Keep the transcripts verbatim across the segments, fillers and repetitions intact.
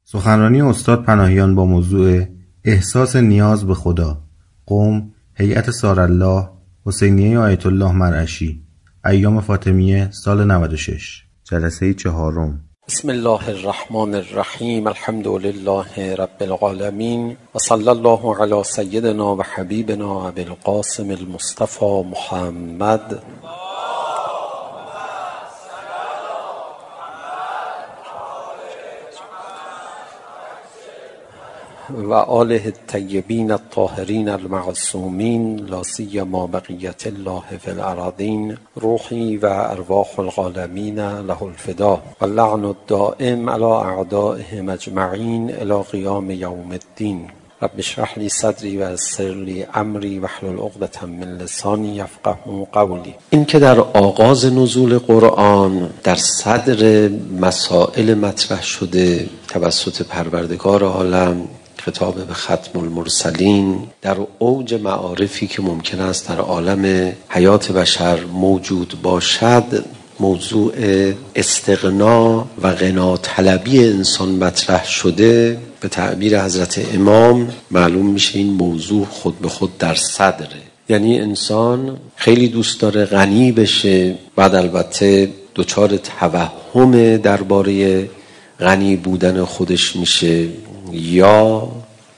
سخنرانی استاد پناهیان با موضوع احساس نیاز به خدا، قم، هیئت سارالله، حسینیه آیت الله مرعشی، ایام فاطمیه، سال نود و شش، جلسه چهارم. بسم الله الرحمن الرحیم. الحمد لله رب العالمین و صلی الله علی سیدنا و حبیبنا ابی القاسم المصطفى محمد و آله الطیبین الطاهرین المعصومین، لا سیما بقیت الله فی الارضین، روحی و ارواح العالمین له الفدا و لعن الدائم علی اعدائهم اجمعین الی قیام یوم الدین. رب اشرح لی صدری و یسر لی امری واحلل عقدة من لسانی یفقهوا قولی. این که در آغاز نزول قرآن در صدر مسائل مطرح شده توسط پروردگار عالم، خطاب به ختم المرسلین، در اوج معارفی که ممکن است در عالم حیات بشر موجود باشد، موضوع استغنا و غنا طلبی انسان مطرح شده. به تعبیر حضرت امام معلوم میشه این موضوع خود به خود در صدره، یعنی انسان خیلی دوست داره غنی بشه، بعد البته دچار توهم درباره غنی بودن خودش میشه یا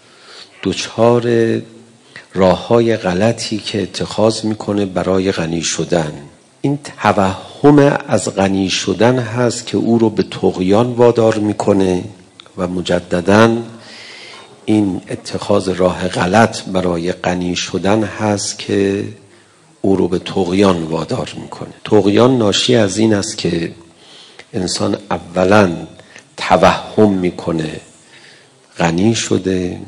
دچار راه‌های غلطی که اتخاذ میکنه برای غنی شدن. این توهم از غنی شدن هست که او رو به طغیان وادار میکنه و مجدداً این اتخاذ راه غلط برای غنی شدن هست که او رو به طغیان وادار میکنه. طغیان ناشی از این است که انسان اولاً توهم میکنه غنی شده،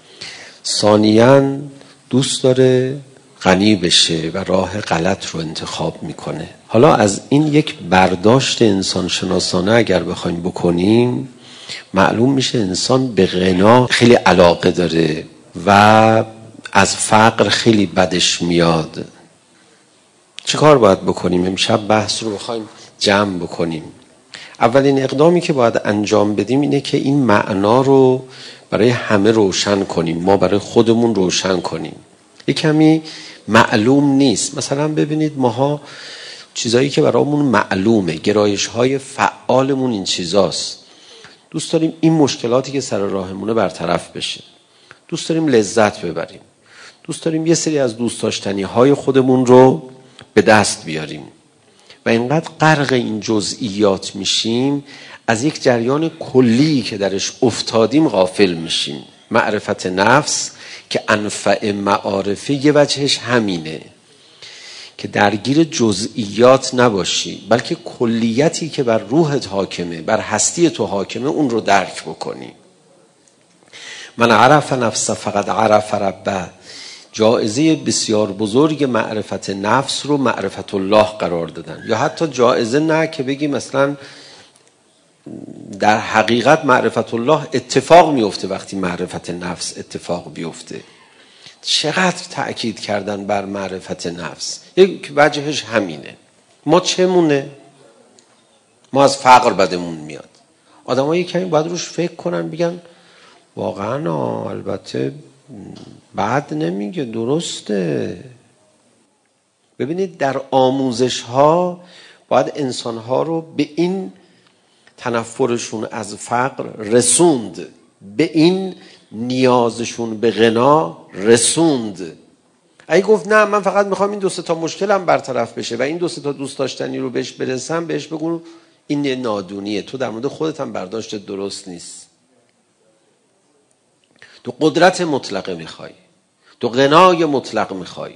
ثانیاً دوست داره غنی بشه و راه غلط رو انتخاب میکنه. حالا از این یک برداشت انسان شناسانه اگر بخوایم بکنیم، معلوم میشه انسان به غنا خیلی علاقه داره و از فقر خیلی بدش میاد. چه کار باید بکنیم؟ امشب بحث رو بخوایم جمع بکنیم. اولین اقدامی که باید انجام بدیم اینه که این معنا رو برای همه روشن کنیم، ما برای خودمون روشن کنیم. یک کمی معلوم نیست. مثلا ببینید ماها چیزایی که برامون معلومه، گرایش های فعالمون این چیزاست. دوست داریم این مشکلاتی که سر راهمونه برطرف بشه، دوست داریم لذت ببریم، دوست داریم یه سری از دوست داشتنی های خودمون رو به دست بیاریم و اینقدر غرق این جزئیات میشیم از یک جریان کلی که درش افتادیم غافل میشیم. معرفت نفس که انفع معارفه یه وجهش همینه که درگیر جزئیات نباشی، بلکه کلیتی که بر روحت حاکمه، بر هستی تو حاکمه، اون رو درک بکنی. من عرف نفس فقط عرف ربه. جایزه بسیار بزرگ معرفت نفس رو معرفت الله قرار دادن. یا حتی جایزه نه که بگی مثلا در حقیقت معرفت الله اتفاق میفته وقتی معرفت نفس اتفاق بیفته. چقدر تأکید کردن بر معرفت نفس. یک وجهش همینه. ما چه مونه؟ ما از فقر بدمون میاد. آدم ها یکمی باید روش فکر کنن، بگن واقعا البته بعد نمیگه، درسته. ببینید در آموزش ها باید انسان ها رو به این تنفرشون از فقر رسوند، به این نیازشون به غنا رسوند. اگه گفت نه من فقط میخوام این دو سه تا مشکلم برطرف بشه و این دو سه تا دوست داشتنی رو بهش برسم، بهش بگو این نادونیه، تو در مورد خودت هم برداشت درست نیست. تو قدرت مطلقه میخوای، تو غنای مطلق میخوای،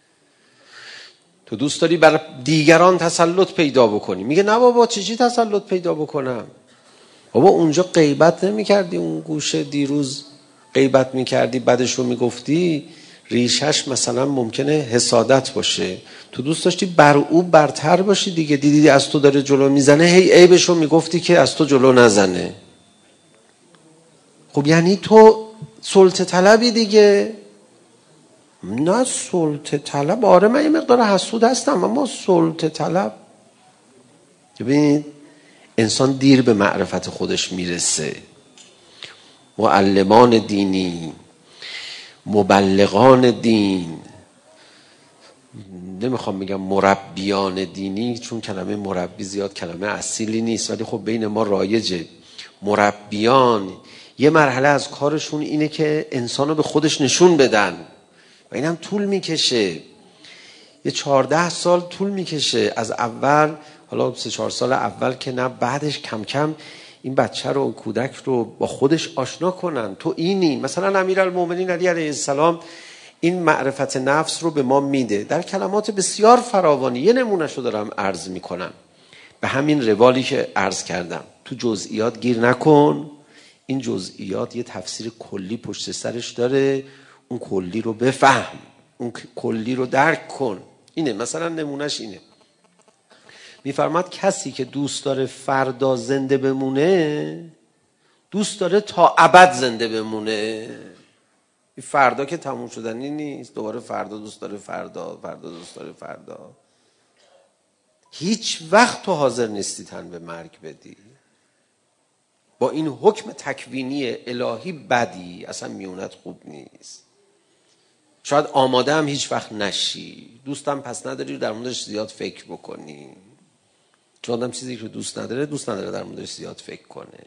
تو دوست داری بر دیگران تسلط پیدا بکنی. میگه نه بابا چجوری تسلط پیدا بکنم؟ بابا اونجا غیبت نمیکردی، اون گوشه دیروز غیبت میکردی بعدش رو میگفتی، ریشش مثلا ممکنه حسادت باشه، تو دوست داشتی بر او برتر باشی دیگه، دیدی از تو داره جلو میزنه، هی عیبش رو میگفتی که از تو جلو نزنه. خب یعنی تو سلطه طلبی دیگه. نه سلطه طلب، آره من یه مقدار حسود هستم اما سلطه طلب. ببینید انسان دیر به معرفت خودش میرسه. معلمان دینی، مبلغان دین، نمیخوام بگم مربیان دینی چون کلمه مربی زیاد کلمه اصیلی نیست ولی خب بین ما رایجه. مربیان یه مرحله از کارشون اینه که انسانو به خودش نشون بدن و اینم طول میکشه، یه چهارده سال طول میکشه از اول، حالا سه چهار سال اول که نه، بعدش کم کم این بچه رو، کودک رو با خودش آشنا کنن. تو اینی. مثلا امیرالمومنین علی علیه السلام این معرفت نفس رو به ما میده در کلمات بسیار فراوانی. یه نمونهش رو دارم عرض میکنم به همین روالی که عرض کردم. تو جزئیات گیر نکن، این جزئیات یه تفسیر کلی پشت سرش داره، اون کلی رو بفهم، اون کلی رو درک کن. اینه مثلا نمونهش اینه، میفرماد کسی که دوست داره فردا زنده بمونه دوست داره تا ابد زنده بمونه. فردا که تموم شدنی نیست، دوباره فردا دوست داره فردا، فردا دوست داره فردا. هیچ وقت تو حاضر نیستی تن به مرگ بدی. با این حکم تکوینی الهی بدی، اصلا میونت خوب نیست. شاید آماده هم هیچ وقت نشی، دوستم پس نداری در موردش زیاد فکر بکنی، چون آدم چیزی که دوست نداره دوست نداره در موردش زیاد فکر کنه.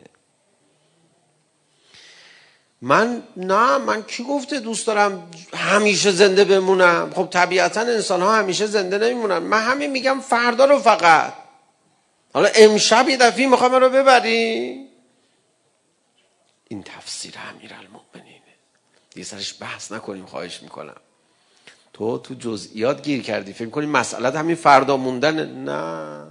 من نه، من کی گفته دوست دارم همیشه زنده بمونم؟ خب طبیعتا انسان ها همیشه زنده نمیمونن. من همین میگم فردا رو فقط، حالا امشب یه دفعه میخوام رو ببری. این تفسیر امیرالمومنینه، یه سرش بحث نکنیم خواهش میکنم. تو تو جزئیات گیر کردی، فکر کنی مسئله همین فردا موندن. نه،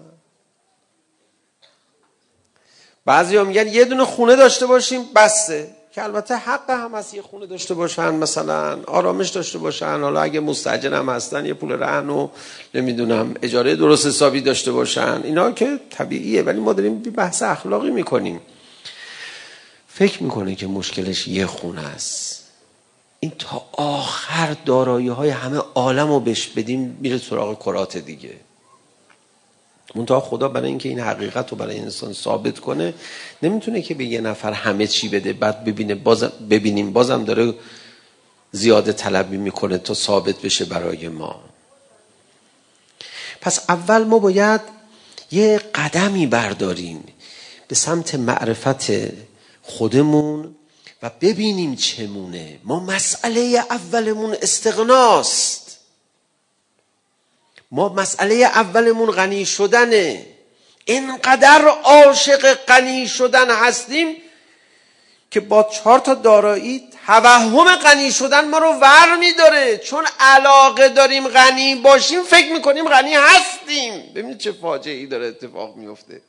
بعضی ها میگن یه دونه خونه داشته باشیم بسته، که البته حق هم هست یه خونه داشته باشن، مثلا آرامش داشته باشن، حالا اگه مستاجر هم هستن یه پول رهن و نمیدونم اجاره درست حسابی داشته باشن، اینا که طبیعیه. ولی ما داریم بحث اخلاقی میکنیم. فکر میکنه که مشکلش یه خونه است، این تا آخر دارایی های همه عالم رو بهش بدیم میره سراغ کرات دیگه. منتها خدا برای اینکه این حقیقت رو برای انسان ثابت کنه نمیتونه که به یه نفر همه چی بده بعد ببینه بازم ببینیم بازم داره زیاده طلبی میکنه تا ثابت بشه برای ما. پس اول ما باید یه قدمی برداریم به سمت معرفت خودمون و ببینیم چمونه. ما مسئله اولمون استغناست، ما مسئله اولمون غنی شدنه. اینقدر عاشق غنی شدن هستیم که با چهار تا دارایی توهم غنی شدن ما رو ور می‌داره، چون علاقه داریم غنی باشیم فکر میکنیم غنی هستیم. ببینید چه فاجعه‌ای داره اتفاق میفته،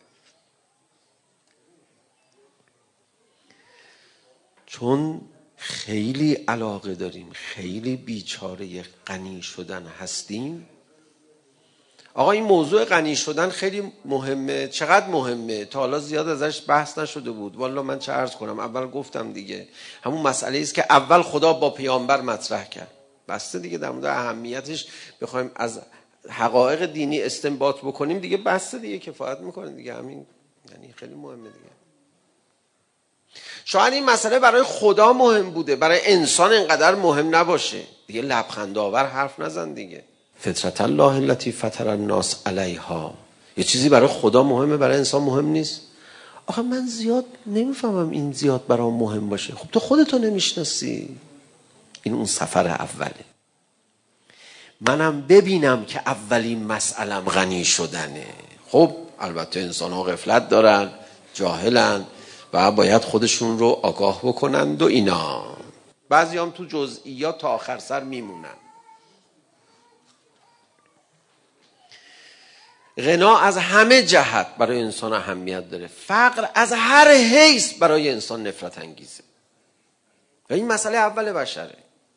چون خیلی علاقه داریم، خیلی بیچاره غنی شدن هستیم. آقا این موضوع غنی شدن خیلی مهمه. چقدر مهمه؟ تا حالا زیاد ازش بحث نشده بود. والا من چه عرض کنم، اول گفتم دیگه، همون مسئله است که اول خدا با پیامبر مطرح کرد. بسته دیگه، در مورد اهمیتش بخوایم از حقایق دینی استنباط بکنیم دیگه بسته دیگه، کفایت میکنه دیگه. همین یعنی خیلی مهمه دیگه. شاید این مسئله برای خدا مهم بوده، برای انسان اینقدر مهم نباشه دیگه. لبخند آور حرف نزن دیگه. فطرت الله التي فطر الناس علیها، یه چیزی برای خدا مهمه برای انسان مهم نیست. آخه من زیاد نمیفهمم این زیاد برام مهم باشه. خب تو خودتو نمیشناسی. این اون سفر اوله. منم ببینم که اولین مسئلم غنی شدنه. خب البته انسان ها غفلت دارن، جاهلن و باید خودشون رو آگاه بکنند و اینا. بعضی هم تو جزئیات تا آخر سر میمونن. غنا از همه جهت برای انسان اهمیت داره، فقر از هر حیث برای انسان نفرت انگیزه. و این مسئله اول بشره.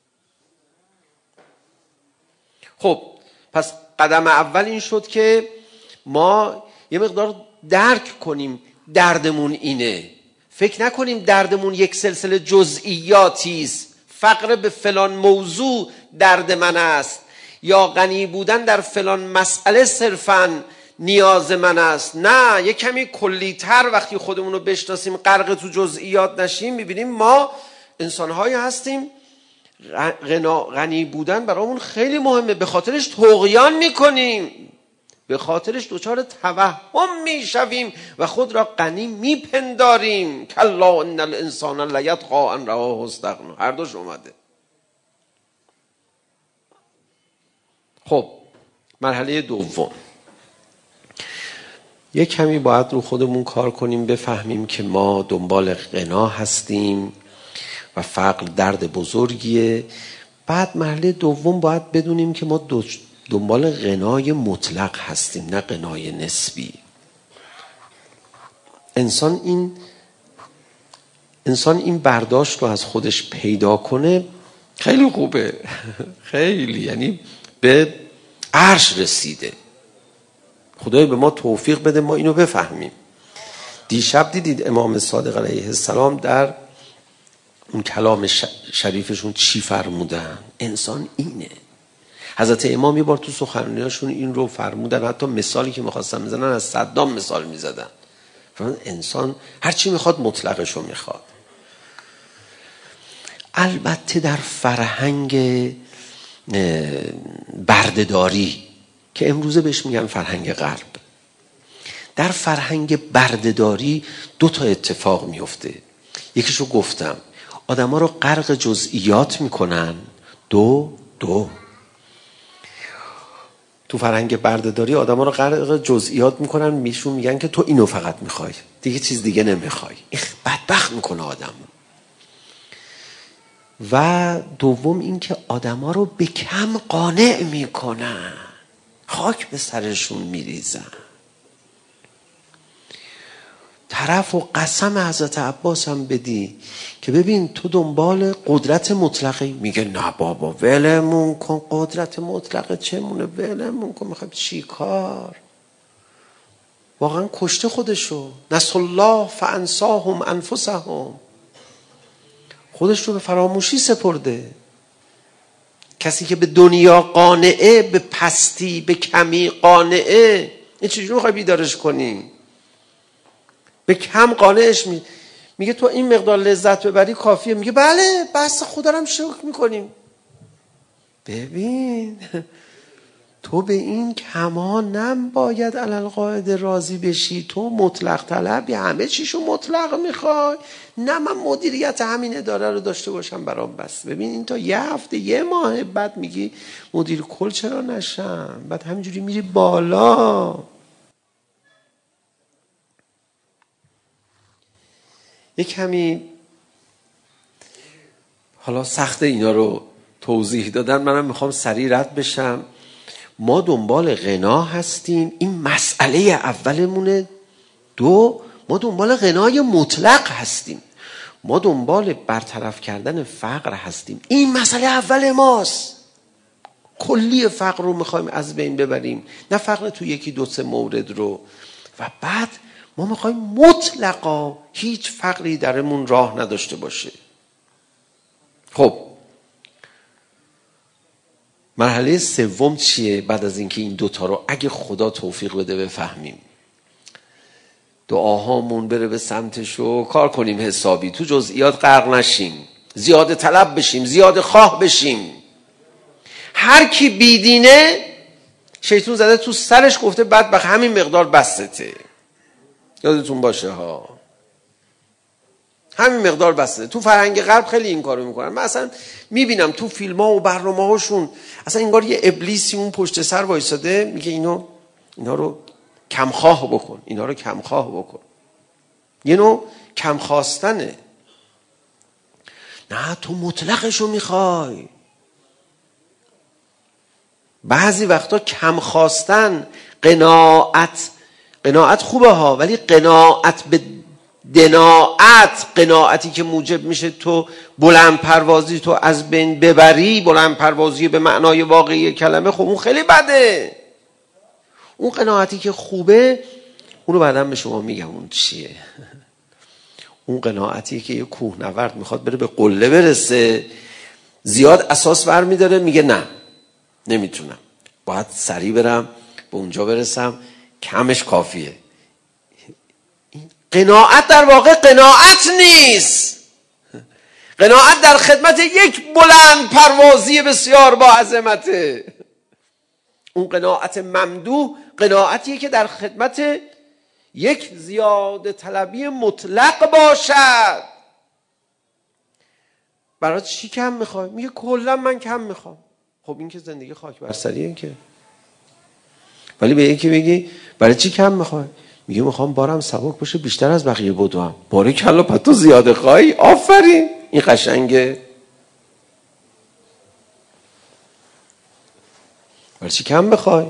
خب پس قدم اول این شد که ما یه مقدار درک کنیم دردمون اینه. فکر نکنیم دردمون یک سلسله جزئیاتی است. فقر به فلان موضوع درد من است، یا غنی بودن در فلان مسئله صرفاً نیاز من است. نه، یک کمی کلی‌تر وقتی خودمون رو بشناسیم، غرق تو جزئیات نشیم، میبینیم ما انسان‌هایی هستیم غنا غنی بودن برامون خیلی مهمه، به خاطرش طغیان میکنیم، به خاطرش دچار توهم میشویم و خود را غنی میپنداریم. کلا ان الانسان لیطغی ان رآه استغنی. هر دوش اومده. خب مرحله دوم، یک کمی باید رو خودمون کار کنیم، بفهمیم که ما دنبال غنا هستیم و فقر درد بزرگیه. بعد مرحله دوم باید بدونیم که ما دنبال غنای مطلق هستیم، نه غنای نسبی. انسان این انسان این برداشت رو از خودش پیدا کنه خیلی خوبه، خیلی، یعنی به عرش رسیده. خدای به ما توفیق بده ما اینو بفهمیم. دیشب دیدید امام صادق علیه السلام در اون کلام شریفشون چی فرمودن؟ انسان اینه. حضرت امام یه بار تو سخنرانیاشون این رو فرمودن، حتی مثالی که میخواستن بزنن از صدام مثال میزدن. فرمودن انسان هر چی میخواد مطلقشو میخواد. البته در فرهنگ بردهداری که امروزه بهش میگن فرهنگ غرب، در فرهنگ بردهداری دو تا اتفاق میفته. یکیشو گفتم، آدم ها رو غرق جزئیات میکنن. دو دو تو فرهنگ بردهداری آدم ها رو غرق جزئیات میکنن، میشون میگن که تو اینو فقط میخوای، دیگه چیز دیگه نمیخوای. این بدبخت میکنه آدم. و دوم این که آدم ها رو به کم قانع میکنن، خاک به سرشون میریزن. طرف و قسم حضرت عباس هم بدی که ببین تو دنبال قدرت مطلقی، میگه نه بابا ولمون کن، قدرت مطلقه چمونه، ولمون کن، میخوای چی کار؟ واقعا کشته خودشو. نسوا الله فانساهم انفسهم، خودش رو به فراموشی سپرده. کسی که به دنیا قانعه، به پستی به کمی قانعه، این چجوری میخوای بیدارش کنی؟ به کم قانعش می... میگه تو این مقدار لذت ببری کافیه، میگه بله بس خدا رو هم شکر میکنیم. ببین تو به این کمانم باید علالقاعده راضی بشی. تو مطلق طلبی، همه چیشو مطلق میخوای. نه من مدیریت همین اداره رو داشته باشم برام بس. ببین این تا یه هفته یه ماه بعد میگی مدیر کل چرا نشم، بعد همینجوری میری بالا. یک کمی حالا سخت اینا رو توضیح دادن، منم میخوام سریع رد بشم. ما دنبال غنا هستیم، این مسئله اولمونه. دو، ما دنبال غنای مطلق هستیم، ما دنبال برطرف کردن فقر هستیم. این مسئله اول ماست. کلی فقر رو میخوایم از بین ببریم، نه فقر تو یکی دو سه مورد رو. و بعد ما میخوایم مطلقا هیچ فقری درمون راه نداشته باشه. خب مرحله سوم چیه؟ بعد از اینکه این دوتا رو اگه خدا توفیق بده بفهمیم، دعاهامون بره به سمتش و کار کنیم حسابی، تو جزئیات غرق نشیم، زیاده طلب بشیم، زیاده خواه بشیم. هر کی بیدینه شیطان زده تو سرش، گفته بدبخت همین مقدار بسته. یادتون باشه ها، همین مقدار بسته. تو فرهنگ غرب خیلی این کارو میکنن. من اصلا میبینم تو فیلم ها و برنامه هاشون اصلا انگار یه ابلیسی اون پشت سر وایساده میگه اینو اینا رو کمخواه بکن، اینا رو کمخواه بکن. یه نوع کم خواستنه. نه تو مطلقشو میخوای. بعضی وقتا کم خواستن، قناعت قناعت خوبه ها، ولی قناعت به دناعت، قناعتی که موجب میشه تو بلند پروازی تو از بین ببری، بلند پروازی به معنای واقعی کلمه، خب اون خیلی بده. اون قناعتی که خوبه اونو بعداً به شما میگم اون چیه. اون قناعتی که یه کوهنورد میخواد بره به قله برسه، زیاد اساس برمی داره، میگه نه نمیتونم، باید سریع برم به اونجا برسم کمش کافیه. قناعت در واقع قناعت نیست. قناعت در خدمت یک بلند پروازی بسیار با عظمته. اون قناعت ممدوح قناعتیه که در خدمت یک زیاده طلبی مطلق باشد. برای چی کم میخوای؟ میگه کلا من کم میخوام. خب این که زندگی خاک بر سریه که. ولی به یکی بگی برای چی کم میخوای؟ میگه میخوام بارم سبک باشه بیشتر از بقیه بدوم. باره کلا پس تو زیاده خواهی. آفرین، این قشنگه. برای چی کم بخوای؟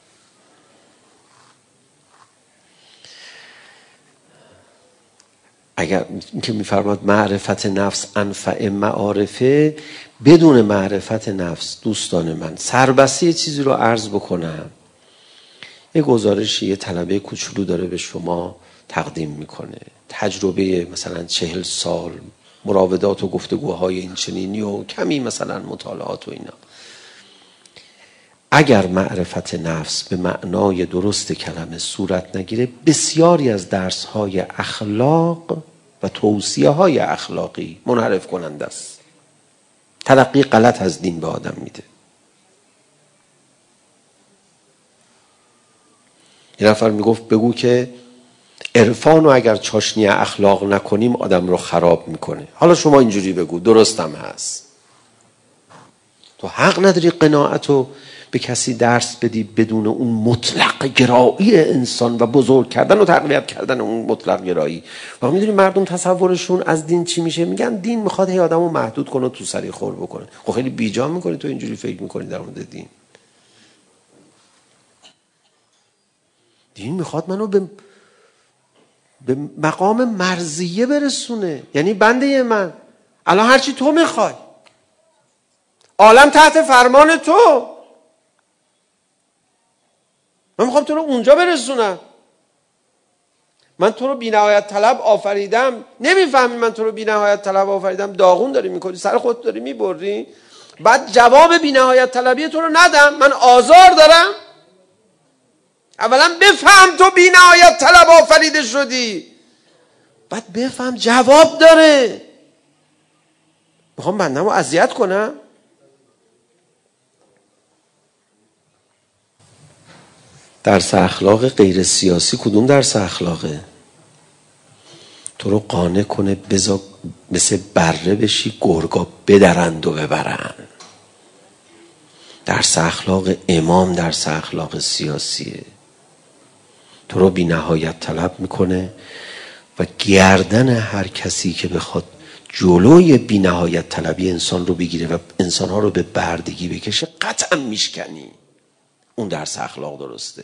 اگر که میفرماد معرفت نفس انفع معارفه، بدون معرفت نفس دوستان من سربسته چیزی رو عرض بکنم. یه گزارشی یه طلبه کوچولو داره به شما تقدیم میکنه، تجربه مثلا چهل سال مراودات و گفتگوهای این چنینی و کمی مثلا مطالعات و اینا. اگر معرفت نفس به معنای درست کلمه صورت نگیره، بسیاری از درس‌های اخلاق و توصیه‌های اخلاقی منحرف کننده است. تلقی غلط از دین به آدم میده. یه نفر میگفت بگو که عرفان رو اگر چاشنی اخلاق نکنیم آدم رو خراب میکنه. حالا شما اینجوری بگو، درستم هست. تو حق نداری قناعت رو به کسی درس بدی بدون اون مطلق گرایی انسان و بزرگ کردن و تقویت کردن اون مطلق گرایی. و میدونی مردم تصورشون از دین چی میشه؟ میگن دین میخواد هی آدمو محدود کنه و تو سری خور بکنه. خب خیلی بیجا میکنی تو اینجوری فکر میکنی در مورد دین. دین میخواد منو به به مقام مرضیه برسونه. یعنی بنده من الان هرچی تو میخوای، عالم تحت فرمان تو، من میخوام تو رو اونجا برسونم. من تو رو بی نهایت طلب آفریدم، نمیفهمی من تو رو بی نهایت طلب آفریدم، داغون داری میکنی، سر خود داری میبری، بعد جواب بی نهایت طلبی تو رو ندم، من آزار دارم. اولا بفهم تو بی نهایت طلب آفریده شدی، بعد بفهم جواب داره. میخوام بندم رو اذیت کنم؟ درس اخلاق غیر سیاسی کدوم درس اخلاقه؟ تو رو قانع کنه بزا مثل بره بشی گرگا بدرند و ببرن. درس اخلاق امام درس اخلاق سیاسیه. تو رو بی نهایت طلب میکنه و گردن هر کسی که بخواد جلوی بی نهایت طلبی انسان رو بگیره و انسانها رو به بردگی بکشه قطعا میشکنی. اون درس اخلاق درسته.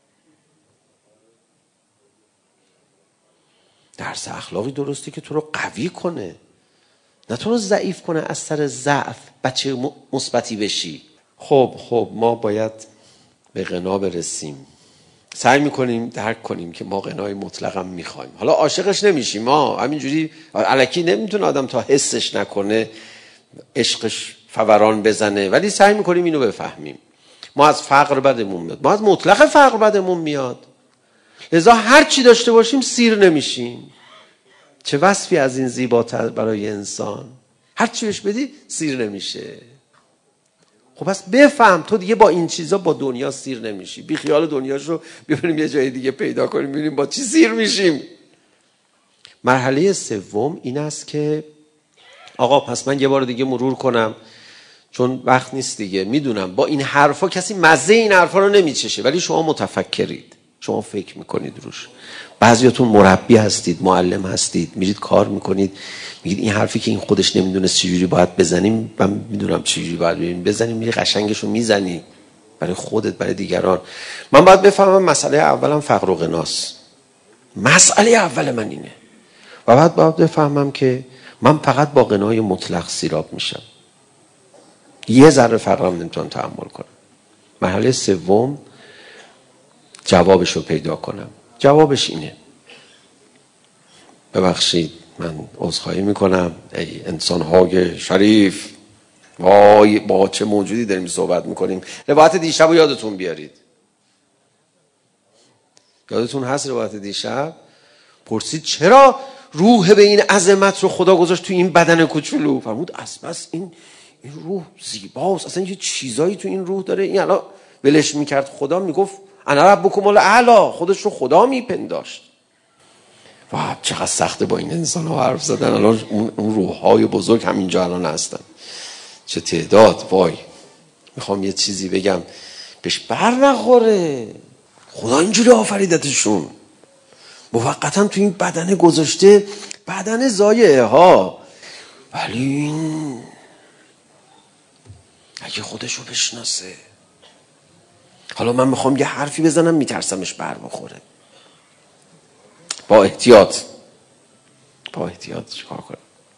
درس اخلاقی درسته که تو رو قوی کنه، نه تو رو ضعیف کنه از سر ضعف بچه مثبتی بشی. خب خب ما باید به غنا برسیم. سعی میکنیم درک کنیم که ما غنای مطلقم میخوایم. حالا عاشقش نمیشیم، ما همینجوری الکی نمیتونه آدم تا حسش نکنه عشقش فوران بزنه، ولی سعی میکنیم اینو بفهمیم. ما از فقر بدمون میاد، ما از مطلق فقر بدمون میاد، لذا هر چی داشته باشیم سیر نمیشیم. چه وصفی از این زیباتر برای انسان، هر چی بهش بدی سیر نمیشه. خب پس بفهم تو دیگه با این چیزا با دنیا سیر نمیشی. بی خیال دنیاشو ببریم یه جای دیگه پیدا کنیم ببینیم با چی سیر میشیم. مرحله سوم این است که آقا پس من یه بار دیگه مرور کنم چون وقت نیست دیگه. میدونم با این حرفا کسی مزه این حرفا رو نمیچشه، ولی شما متفکرید، شما فکر میکنید روش. بعضیاتون مربی هستید، معلم هستید، میرید کار میکنید، میگید این حرفی که این خودش نمیدونست چجوری باید بزنیم من میدونم چجوری باید بزنیم، میری قشنگشو میزنی برای خودت برای دیگران. من باید بفهمم مسئله اولم فقر و غناست. مسئله اول من اینه و بعد باید بفهمم که من فقط با غنای مطلق سیراب میشم، یه ذره فقرم نمیتونم تحمل کنم. مرحله سوم جوابش رو پیدا کنم. جوابش اینه، ببخشید من عذرخواهی میکنم ای انسان‌های شریف، وای با چه موجودی داریم صحبت میکنیم. روایت دیشب رو یادتون بیارید. یادتون هست روایت دیشب پرسید چرا روح به این عظمت رو خدا گذاشت تو این بدن کوچولو؟ فرمود از بس این این روح زیباست، اصلا یه چیزایی تو این روح داره. این الان ولش میکرد خدا میگفت انا ربکم الاعلی، خودش رو خدا میپنداشت. واه چقدر سخته با این انسان ها حرف زدن. الان اون روح های بزرگ همینجا الان هستن، چه تعداد. وای میخوام یه چیزی بگم بهش بر نخوره. خدا اینجوری آفریدتشون، موقتا تو این بدن گذاشته، بدن ضایعه ها، ولی این اگه خودشو بشناسه. حالا من میخوام یه حرفی بزنم میترسمش بر بخوره. با احتیاط با احتیاط چیکار کنم؟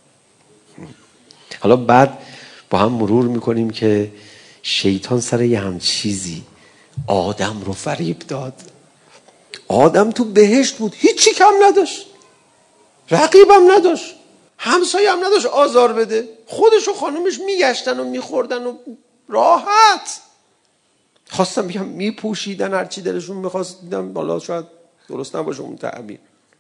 حالا بعد با هم مرور میکنیم که شیطان سر یه هم چیزی آدم رو فریب داد. آدم تو بهشت بود، هیچی کم نداشت، رقیبم نداشت، همسایه هم نداشت آزار بده، خودش و خانمش میگشتن و میخوردن و راحت. خواستم بگم میپوشیدن هرچی دلشون میخواست، دیدم بالا شاید درست نباشه اون تعبیر.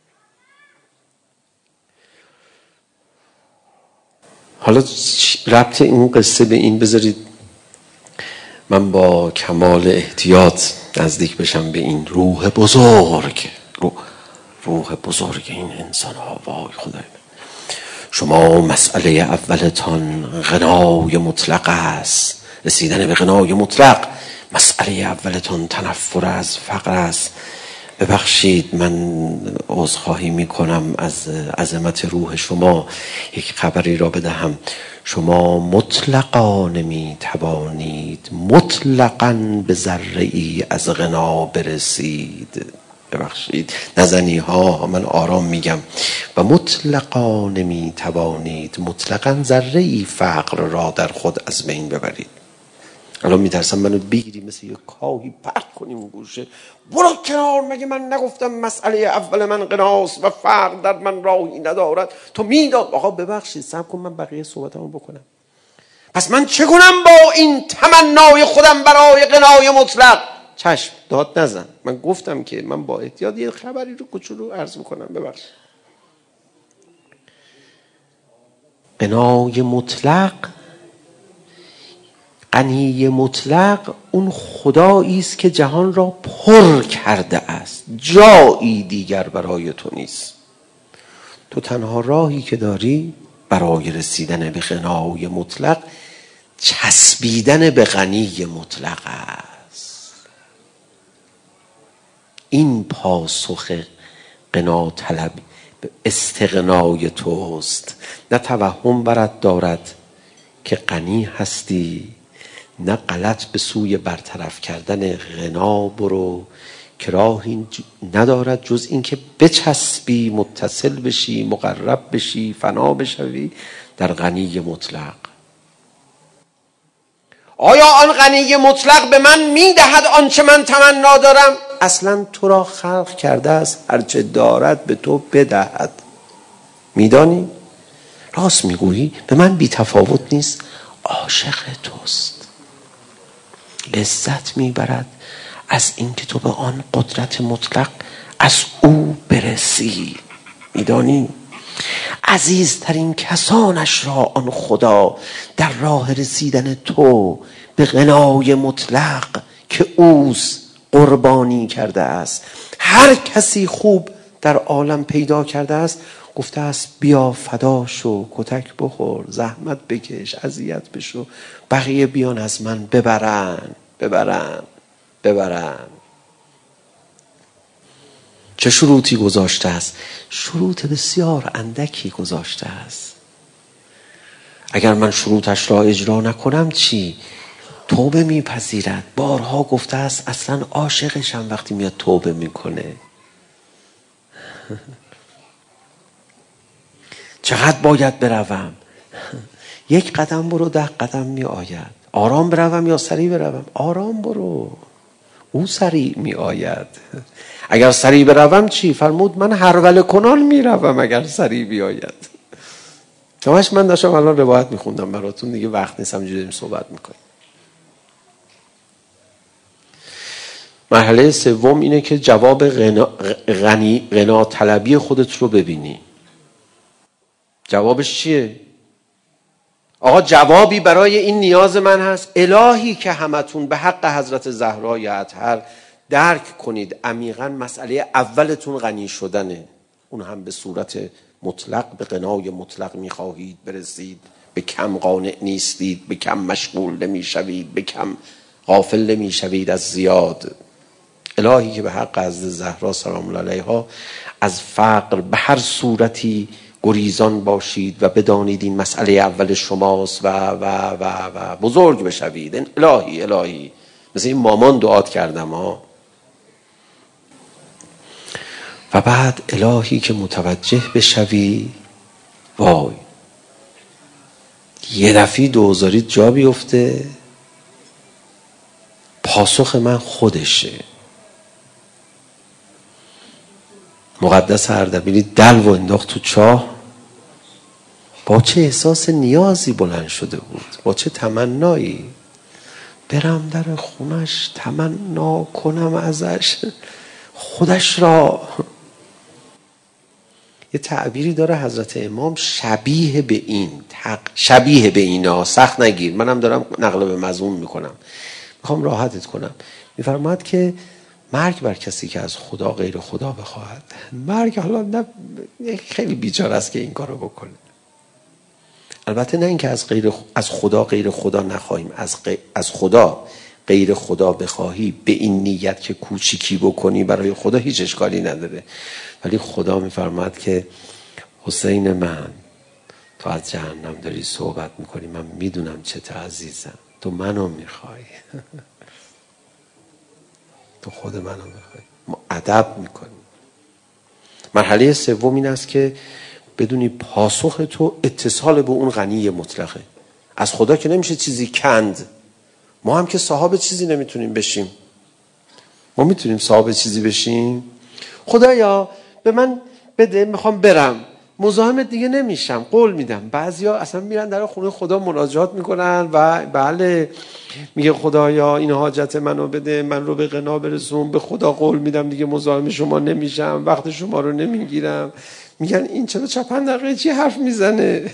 حالا ربط این قصه به این بذارید من با کمال احتیاط نزدیک بشم به این روح بزرگ. روح, روح بزرگ این انسان ها. وای خدای من، شما مسئله اولتان غنای مطلق است، رسیدن به غنای مطلق. مسئله اولتان تنفر از فقر است. ببخشید من عذرخواهی میکنم از عظمت روح شما. یک خبری را بدهم، شما مطلقا نمی توانید مطلقا به ذره ای از غنا برسید. ببخشید نزنی ها، من آرام میگم. و مطلقا نمی توانید مطلقا ذره ای فقر را در خود از بین ببرید. الان میترسم منو بگیری مثل یه کاهی پرت کنیم اون گوشه، برو کنار، مگه من نگفتم مسئله اول من غناست و فقر در من راهی ندارد؟ تو میداد. آقا ببخشید صبر کن من بقیه صحبتمو بکنم. پس من چه کنم با این تمنای خودم برای غنای مطلق؟ چشم داد نزن، من گفتم که من با احتیاط یه خبری رو کوچولو عرض میکنم. ببخشید غنای مطلق، غنی مطلق اون خدایی است که جهان را پر کرده است، جایی دیگر برای تو نیست. تو تنها راهی که داری برای رسیدن به غنای مطلق چسبیدن به غنی مطلق است. این پاسخ غنا طلب استغنای توست. نه توهم برات دارد که غنی هستی، نه غلط به سوی برطرف کردن غنا برو که راهی ندارد جز این که بچسبی، متصل بشی، مقرب بشی، فنا بشوی در غنی مطلق. آیا آن غنی مطلق به من میدهد آنچه من تمنا دارم؟ اصلا تو را خلق کرده است هرچه دارد به تو بدهد. میدانی؟ راست میگویی، به من بی تفاوت نیست، عاشق توست، لذت میبرد از اینکه تو به آن قدرت مطلق از او برسی. میدانی؟ عزیزترین کسانش را آن خدا در راه رسیدن تو به غنای مطلق که اوست قربانی کرده است. هر کسی خوب در عالم پیدا کرده است، گفته است بیا فدا شو، کتک بخور، زحمت بکش، اذیت بشو، بقیه بیان از من ببرن ببرن ببرن. چه شروطی گذاشته است؟ شروط بسیار اندکی گذاشته است. اگر من شروطش را اجرا نکنم چی؟ توبه میپذیرد. بارها گفته است اصلا عاشقشم وقتی میاد توبه میکنه. چقدر باید بروم؟ یک قدم برو ده قدم می آید. آرام بروم یا سریع بروم؟ آرام برو، او سریع می آید. اگر سریع بروم چی؟ فرمود من هرول کنان می روم اگر سریع بیاید. همش من داشتم الان روایت می خوندم براتون، دیگه وقت نیست همینجوری داریم صحبت میکنیم. مرحله سوم اینه که جواب غنا غنی غنا طلبی خودت رو ببینی. جوابش چیه؟ آقا جوابی برای این نیاز من هست. الهی که همتون به حق حضرت زهرای اطهر درک کنید عمیقاً مسئله اولتون غنی شدنه. اون هم به صورت مطلق به غنای مطلق میخواهید برسید. به کم قانع نیستید، به کم مشغول نمیشوید، به کم غافل نمیشوید از زیاد. الهی که به حق حضرت زهرا سلام الله علیها از فقر به هر صورتی گریزان باشید و بدانید این مسئله اول شماست و و و و بزرگ بشوید. الهی الهی مثل این مامان دعات کردم ها. و بعد الهی که متوجه بشوی وای یه دفعی دوزارید جا بیفته، پاسخ من خودشه. مقدس اردبیلی دلو و انداخت تو چاه، با چه احساس نیازی بلند شده بود، با چه تمنایی. برم در خونش تمنا کنم ازش خودش را. یه تعبیری داره حضرت امام شبیه به این تق... شبیه به اینا، سخت نگیر، منم دارم نقل به مضمون میکنم، میخوام راحتت کنم. میفرماید که مرگ بر کسی که از خدا غیر خدا بخواهد. مرگ حالا نه خیلی بیچاره است که این کارو بکنه. البته نه اینکه از غیر از خدا غیر خدا نخواهیم، از غ... از خدا غیر خدا بخواهی به این نیت که کوچیکی بکنی برای خدا هیچ اشکالی نداره. ولی خدا میفرماید که حسین من، تو از جهنم داری صحبت میکنی، من میدونم چه عزیزم، تو منو میخوای تو خود منو میخوای. ما ادب میکنیم. مرحله سوم این است که بدونی پاسخ تو اتصال به اون غنی مطلقه. از خدا که نمیشه چیزی کند. ما هم که صاحب چیزی نمیتونیم بشیم. ما میتونیم صاحب چیزی بشیم؟ خدایا به من بده، میخوام برم، مزاحم دیگه نمیشم، قول میدم. بعضیا اصلا میرن در خونه خدا مناجات میکنن و بله میگه خدایا این حاجت منو بده، من رو به غنا برسون، به خدا قول میدم دیگه مزاحم شما نمیشم، وقت شما رو نمیگیرم. میگن این چرا چپن دقیقه چی حرف میزنه؟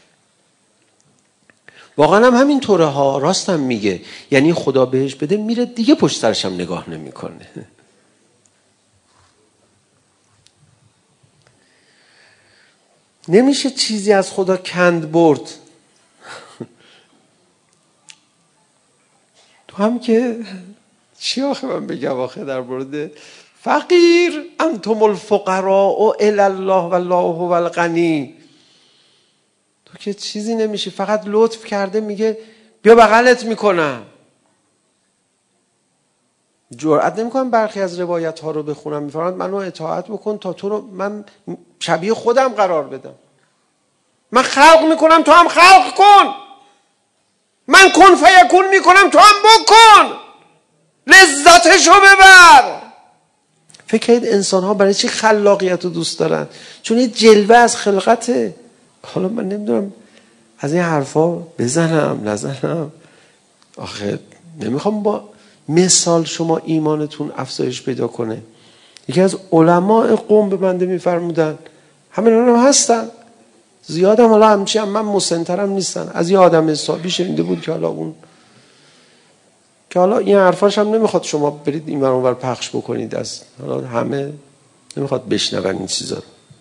واقعا هم همین طوره ها، راستم میگه. یعنی خدا بهش بده میره دیگه پشت سرش هم نگاه نمیکنه. نمیشه چیزی از خدا کند برد. تو هم که چی آخه من بگم آخه در مورد فقیر انتم الفقراء الی الله والله هو الغنی. تو که چیزی نمیشه، فقط لطف کرده میگه بیا بغلت میکنم. جرئت نمیکنم برخی از روایت ها رو بخونم، میفرماید منو اطاعت بکن تا تو رو من شبیه خودم قرار بدم. من خلق میکنم تو هم خلق کن. من کن فیکون میکنم تو هم بکن. لذتشو ببر. فکر کنید انسان ها برای چی خلاقیت رو دوست دارن؟ چون یه جلوه از خلقته. حالا من نمیدونم از این حرفا بزنم نزنم، آخه نمیخوام با مثال شما ایمانتون افزایش پیدا کنه. یکی از علماء قوم به بنده میفرمودن، همین هم هستن زیادم، حالا همچی هم من مسنترم نیستن، از یه آدم حسابی شنیده بود که حالا اون که حالا این حرفاش هم نمیخواد شما برید این ور پخش بکنید، از حالا همه نمیخواد بشنون این چیزا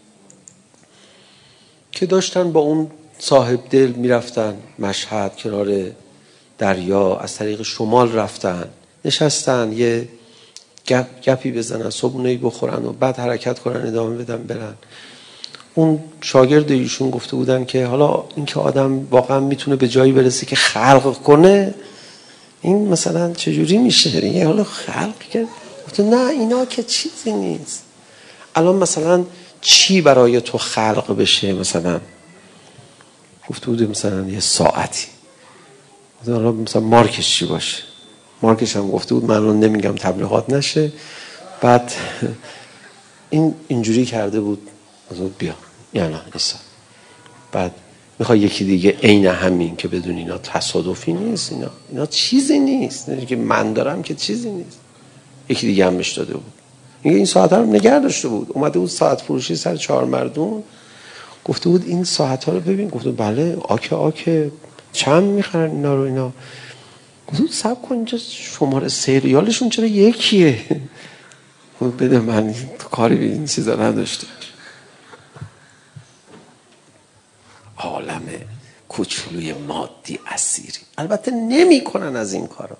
که داشتن با اون صاحب دل میرفتن مشهد کنار دریا، از طریق شمال رفتن، نشستن یه گپ گپی بزنن، صبحونه‌ای بخورن و بعد حرکت کنن ادامه بدن برن. اون شاگرد ایشون گفته بودن که حالا این که آدم واقعا میتونه به جایی برسه که خلق کنه، این مثلا چجوری میشه؟ یه حالا خلق کرد. گفته نه اینا که چیزی نیست. الان مثلا چی برای تو خلق بشه؟ مثلا گفته بود مثلا یه ساعتی. حالا مثلا مارکش چی باشه؟ مارکش هم گفته بود من الان نمیگم تبلیغات نشه. بعد این اینجوری کرده بود مثلا بیا یا نه ایسا. بعد میخوای یکی دیگه عین همین که بدون اینا تصادفی نیست، اینا اینا چیزی نیست، نه که من دارم که چیزی نیست. یکی دیگه هم بهش داده بود. این ساعت ها رو نگه داشته بود. اومده بود ساعت فروشی سر چهار مردون، گفته بود این ساعت ها رو ببین. گفته بله آکه آکه چند میخرن اینا رو اینا. گفته بود صبر کن اینجا شماره سریالشون چرا یکیه؟ گفت بده من کاری به این چیزا نداشته. عالم کوچولوی مادی اسیری. البته نمی کنن از این کارا.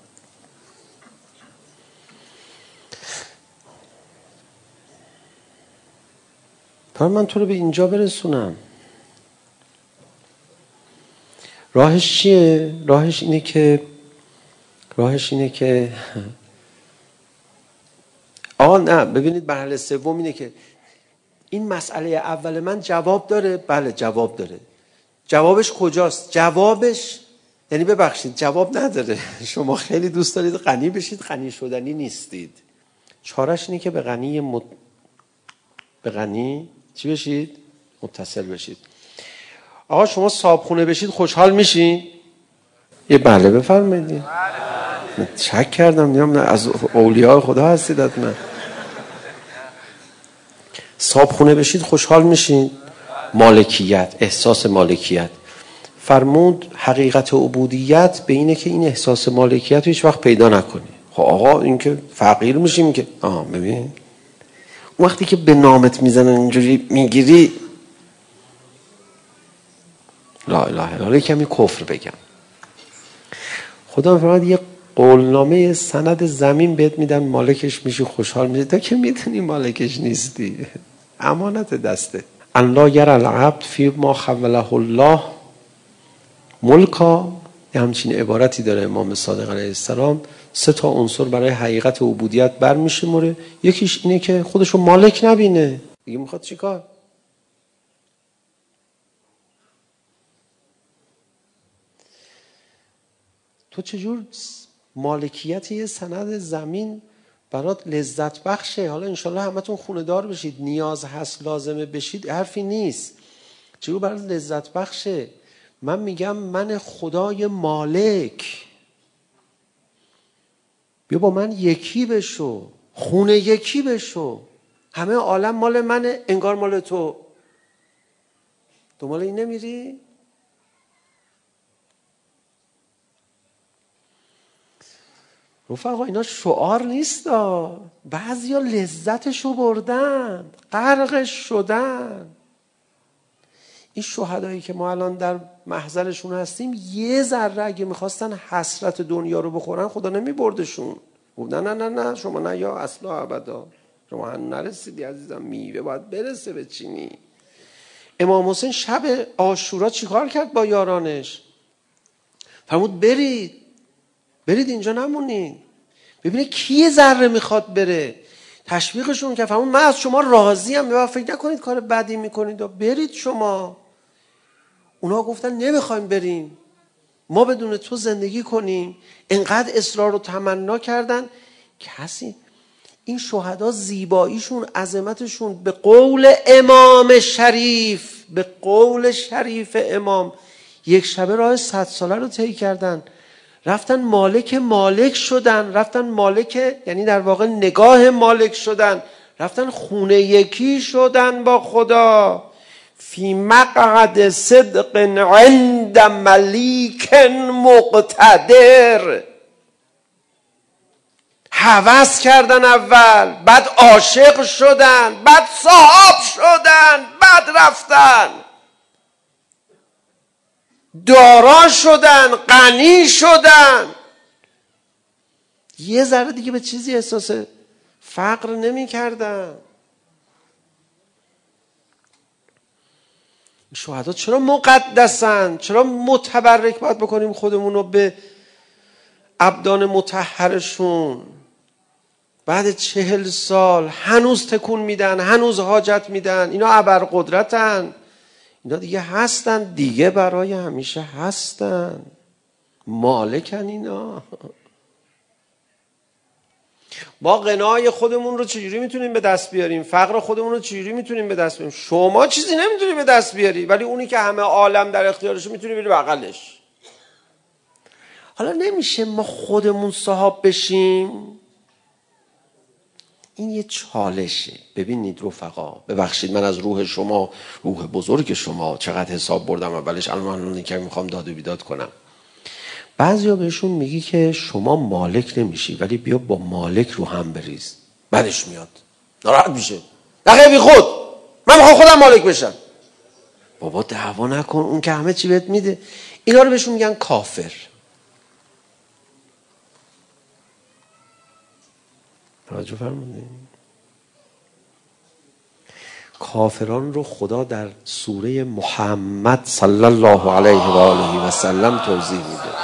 تا من تو رو به اینجا برسونم. راهش چیه؟ راهش اینه که راهش اینه که آقا نه ببینید مرحله سوم اینه که این مسئله اول من جواب داره؟ بله جواب داره. جوابش کجاست؟ جوابش یعنی ببخشید جواب نداره. شما خیلی دوست دارید غنی بشید، غنی شدنی نیستید. چارش اینه که به غنی مت... به غنی چی بشید؟ متصل بشید. آقا شما صاحبخونه بشید خوشحال میشین؟ یه بله بفرمایید. شک کردم دیدم از اولیاء خدا هستید حتما. صاحبخونه بشید خوشحال میشین؟ مالکیت، احساس مالکیت. فرمود حقیقت عبودیت به اینه که این احساس مالکیت رو هیچ وقت پیدا نکنی. خب آقا این که فقیر میشیم که آها ببین وقتی که به نامت میزنن اینجوری میگیری لا اله الا الله. کمی کفر بگم. خدا فرمود یه قولنامه سند زمین بهت میدن مالکش میشی خوشحال میشی. تا که میدونی مالکش نیستی. امانت دسته. ان لا یرى العبد فی ما خوله الله ملکا. یه همچین عبارتی داره امام صادق علیه السلام. سه تا عنصر برای حقیقت عبودیت برمیشموره. یکیش اینه که خودشو مالک نبینه. دیگه میخواد چیکار؟ تو چجور مالکیت یه سند زمین برات لذت بخشه؟ حالا انشالله همتون خونه دار بشید، نیاز هست لازمه بشید، حرفی نیست. چجور برات لذت بخشه؟ من میگم من خدای مالک، بیا با من یکی بشو، خونه یکی بشو، همه عالم مال منه انگار مال تو. دنبال این نمیری؟ رفقا اینا شعار نیست. بعضی ها لذتشو بردن، غرقش شدن. این شهدایی که ما الان در محضرشون هستیم یه ذره اگه میخواستن حسرت دنیا رو بخورن خدا نمیبردشون. نه نه نه نه شما نه یا اصلا ابدا، شما هنوز نرسیدی عزیزم، میوه باید برسه به چینی. امام حسین شب عاشورا چیکار کرد با یارانش؟ فرمود برید برید اینجا نمونید. ببینه کی ذره میخواد بره، تشویقشون که فرمود من از شما راضیم، یا فکر نکنید کار بدی میکنید و برید شما. اونا گفتن نمیخوایم بریم، ما بدون تو زندگی کنیم. انقدر اصرار و تمنا کردن کسی. این شهدا زیباییشون، عظمتشون به قول امام شریف، به قول شریف امام، یک شبه راه صد ساله رو طی کردن، رفتن مالک مالک شدن، رفتن مالک یعنی در واقع نگاه مالک شدن، رفتن خونه یکی شدن با خدا. فی مقعد صدق عند ملیک مقتدر. هوس کردن اول، بعد عاشق شدن، بعد صاحب شدن، بعد رفتن دارا شدن، غنی شدن. یه ذره دیگه به چیزی احساس فقر نمی کردن. شهدا چرا مقدسن؟ چرا متبرک باید بکنیم خودمون رو به ابدان مطهرشون؟ بعد چهل سال هنوز تکون میدن، هنوز حاجت میدن. اینا ابرقدرتن، اینا دیگه هستن، دیگه برای همیشه هستن، مالکن اینا. ما غنای خودمون رو چجوری میتونیم به دست بیاریم؟ فقر خودمون رو چجوری میتونیم به دست بیاریم؟ شما چیزی نمیتونی به دست بیاری، ولی اونی که همه عالم در اختیارشه میتونی بری بغلش. حالا نمیشه ما خودمون صاحب بشیم؟ این یه چالشه. ببینید رفقا، ببخشید من از روح شما، روح بزرگ شما چقدر حساب بردم اولش، الان من که میخوام داد و بیداد کنم. بعضیا بهشون میگی که شما مالک نمیشی، ولی بیا با مالک رو هم بریز. بعدش میاد ناراحت میشه، نخیر بی خود، من میخوام خودم مالک بشم. بابا دعوا نکن، اون که همه چی بهت میده. اینا رو بهشون میگن کافر. توجه فرمودین؟ کافران رو خدا در سوره محمد صلی الله علیه و آله و سلم توضیح میده.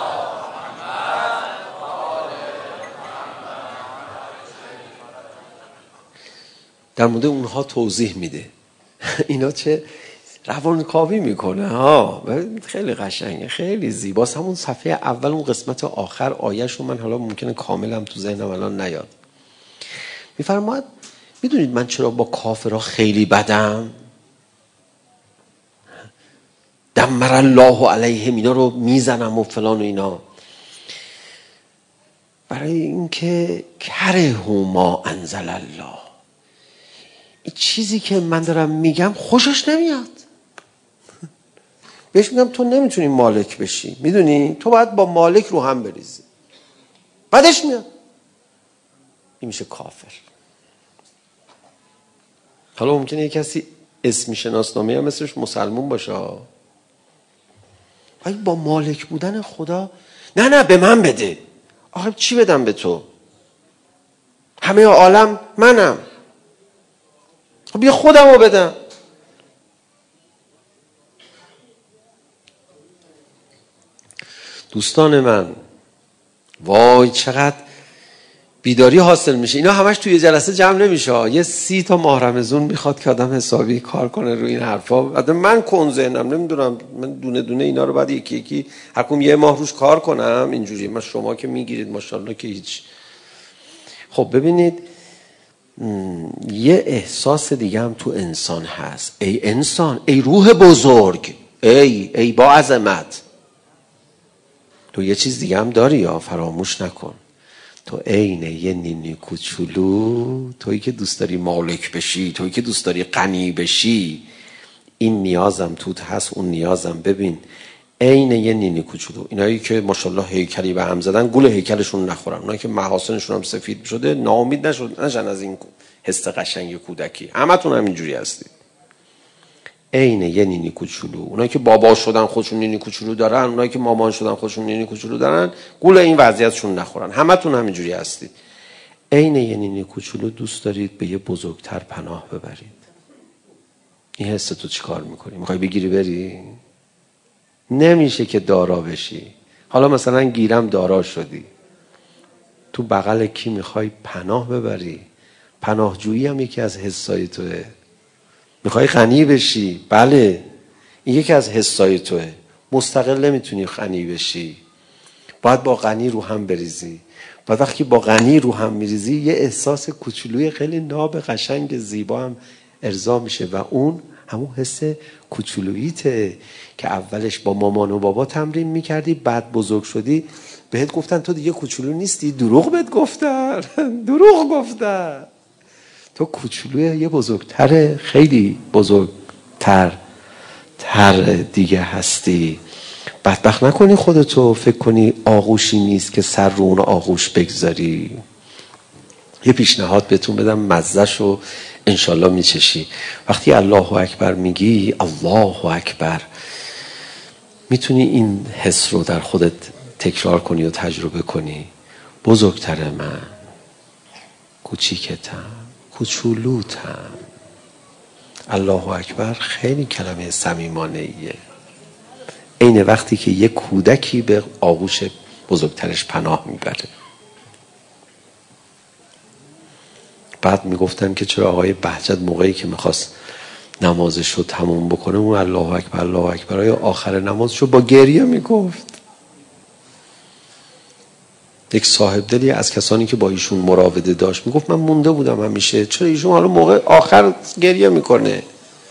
در مورد اونها توضیح میده. اینا چه روانکاوی میکنه ها، خیلی قشنگه، خیلی زیباست. همون صفحه اول اون قسمت آخر آیه‌شو من حالا ممکنه کاملم تو ذهنم الان نیاد. میفرماید میدونید من چرا با کافرها خیلی بدم؟ دمر الله علیهم، اینا رو میزنم و فلان و اینا. برای اینکه کره ما انزل الله، این چیزی که من دارم میگم خوشش نمیاد. بهش میگم تو نمیتونی مالک بشی، میدونی تو باید با مالک رو هم بریزی. بعدش میاد این میشه کافر. حالا ممکنه یک کسی اسمی شناسنامه هم مثلش مسلمون باشه، ولی با مالک بودن خدا نه نه به من بده. آخه چی بدم به تو؟ همه عالم منم، خب بیا خودم رو بدم. دوستان من، وای چقدر بیداری حاصل میشه. اینا همش توی جلسه جمع نمیشه. یه سی تا ماه رمضان میخواد که آدم حسابی کار کنه روی این حرفا. بعد من کن ذهنم نمیدونم، من دونه دونه اینا رو بعد یکی یکی هر کدوم یه ماه روش کار کنم اینجوری. من شما که میگیرید ماشاءالله که هیچ. خب ببینید یه احساس دیگه هم تو انسان هست. ای انسان، ای روح بزرگ، ای ای با عظمت، تو یه چیز دیگه هم داری یا فراموش نکن. تو عین یه نینی کوچولو، تویی که دوست داری مالک بشی، تویی که دوست داری غنی بشی، این نیازم توت هست، اون نیازم. ببین عین یه نینی کوچولو، اینایی که ماشاءالله هیکلی به هم زدن گول هیکلشون نخورن، اونایی که محاسنشون هم سفید شده ناامید نشد نشن از این حس قشنگ کودکی. همتون هم اینجوری هستید، عین یه نینی کوچولو. اونایی که بابا شدن خودشون نینی کوچولو دارن، اونایی که مامان شدن خودشون نینی کوچولو دارن، گول این وضعیتشون نخورن. همتون هم اینجوری هستید. عین یه نینی کوچولو دوست دارید به یه بزرگتر پناه ببرید. این حس تو چی کار میکنی؟ میخوای بگیری بری؟ نمیشه که دارا بشی. حالا مثلا گیرم دارا شدی، تو بغل کی میخوای پناه ببری؟ پناهجویی هم یکی از حسای توه. میخوای غنی بشی، بله این یکی از حسای توه. مستقل نمیتونی غنی بشی، باید با غنی رو هم بریزی. بعد وقتی با غنی رو هم میریزی یه احساس کوچولوی خیلی ناب قشنگ زیبا هم ارضا میشه و اون همون حس کوچولوییته که اولش با مامان و بابا تمرین میکردی، بعد بزرگ شدی بهت گفتن تو دیگه کوچولو نیستی. دروغ بهت گفتن دروغ گفتن تو کوچولوی یه بزرگتر، خیلی بزرگتر تر دیگه هستی. بدبخت نکنی خودتو فکر کنی آغوشی نیست که سر رو اون آغوش بگذاری. یه پیشنهاد بهتون بدم، مزهشو انشالله میچشی. وقتی الله اکبر میگی، الله اکبر، میتونی این حس رو در خودت تکرار کنی و تجربه کنی. بزرگتر من، کوچیکتم، کوچولوتم. الله اکبر خیلی کلمه صمیمانه ایه. عین وقتی که یک کودکی به آغوش بزرگترش پناه میبره. بعد میگفتن که چرا آقای بهجت موقعی که میخواست نمازش رو تموم بکنه اون الله اکبر الله اکبر های آخر نمازش رو با گریه میگفت. یک صاحب دلی از کسانی که با ایشون مراوده داشت میگفت من مونده بودم همیشه چرا ایشون حالا موقع آخر گریه میکنه.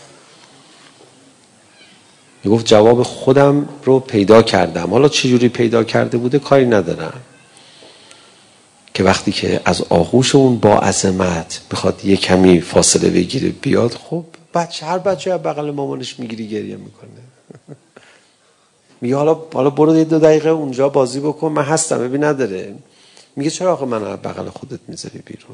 میگفت جواب خودم رو پیدا کردم، حالا چجوری پیدا کرده بوده کاری ندارم. که وقتی که از آغوش اون با عظمت بخواد یه کمی فاصله بگیره بیاد، خب بچه هر بچه از بغل مامانش میگیری گریه میکنه. میگه حالا حالا برو یه دو دقیقه اونجا بازی بکن، من هستم، ببین نداره. میگه چرا آخه من از بغل خودت میذاری بیرون؟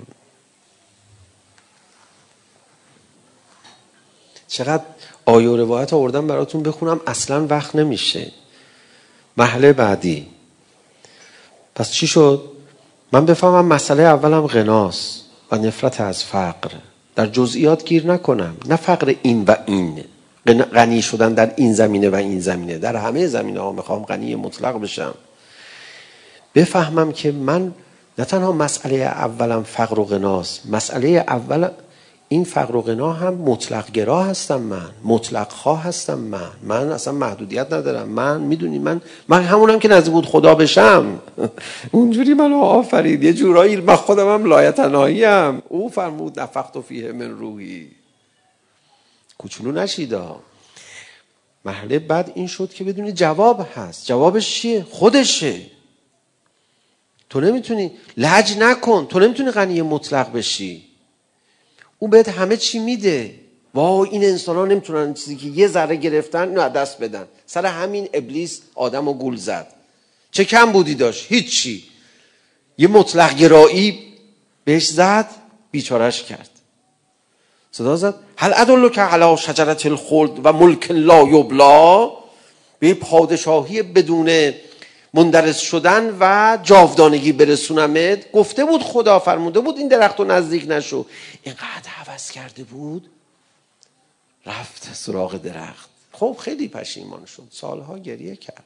چقدر آیه و روایت آوردم براتون بخونم، اصلا وقت نمیشه. مرحله بعدی پس چی شد؟ من بفهمم مسئله اولم غناست و نفرت از فقر، در جزئیات گیر نکنم، نه فقر این و این، غنی شدن در این زمینه و این زمینه، در همه زمینه ها میخوام غنی مطلق بشم. بفهمم که من نه تنها مسئله اولم فقر و غناست، مسئله اول این فقر و غنا هم مطلق گرا هستم، من مطلق خواه هستم، من من اصلا محدودیت ندارم. من میدونی من من همونم که نزدیک بود خدا بشم. اونجوری منو آفرید، یه جورایی من خودم هم لایتناهیم. او فرمود نفخت فیه من روحی. کوچولو نشیدا. مرحله بعد این شد که بدونی جواب هست. جوابش چیه؟ خودشه. تو نمیتونی لج نکن، تو نمیتونی غنی مطلق بشی. اون بهت همه چی میده. وای این انسان ها نمیتونن چیزی که یه ذره گرفتن اینو از دست بدن. سر همین ابلیس آدم رو گول زد. چه کم بودی داشت؟ هیچی. یه مطلق گرایی بهش زد، بیچارش کرد. صدا زد هل ادلک علی شجرة الخلد و ملک لا یبلی، به پادشاهی بدون مندرس شدن و جاودانگی برسونمت. گفته بود خدا، فرموده بود این درخت رو نزدیک نشو. اینقدر هوس کرده بود رفت سراغ درخت. خب خیلی پشیمان شد، سالها گریه کرد.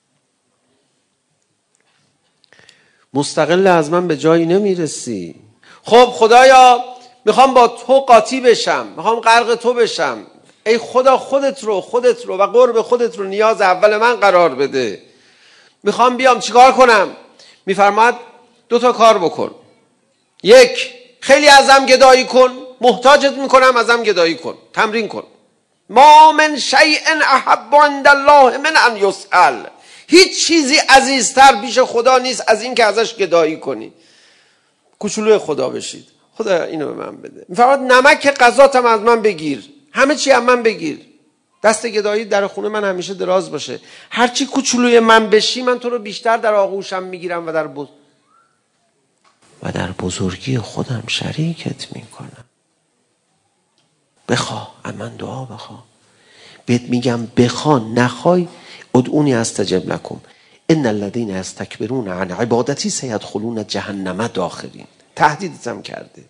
مستقل از من به جایی نمیرسی. خب خدایا میخوام با تو قاطی بشم، میخوام غرق تو بشم. ای خدا خودت رو خودت رو و قرب خودت رو نیاز اول من قرار بده. میخوام بیام چیکار کنم؟ میفرماد دو تا کار بکن. یک، خیلی ازم گدایی کن، محتاجت میکنم، ازم گدایی کن، تمرین کن. ما من شیء احب عند الله من ان یسأل. هیچ چیزی عزیزتر پیش خدا نیست از این که ازش گدایی کنی. کوچولوی خدا بشید. خدا اینو به من بده. میفرماد نمک غذاتم از من بگیر، همه چی از من بگیر. دست گدایی در خونه من همیشه دراز باشه. هرچی کوچولوی من بشی من تو رو بیشتر در آغوشم میگیرم و در بز... و در بزرگی خودم شریکت میکنم. بخواه، من دعا بخواه. بهت میگم بخواه، نخوای ادعونی استجب لکم ان الذین یستکبرون عن عبادتی سیدخلون جهنم داخرین. تهدیدتم کرده.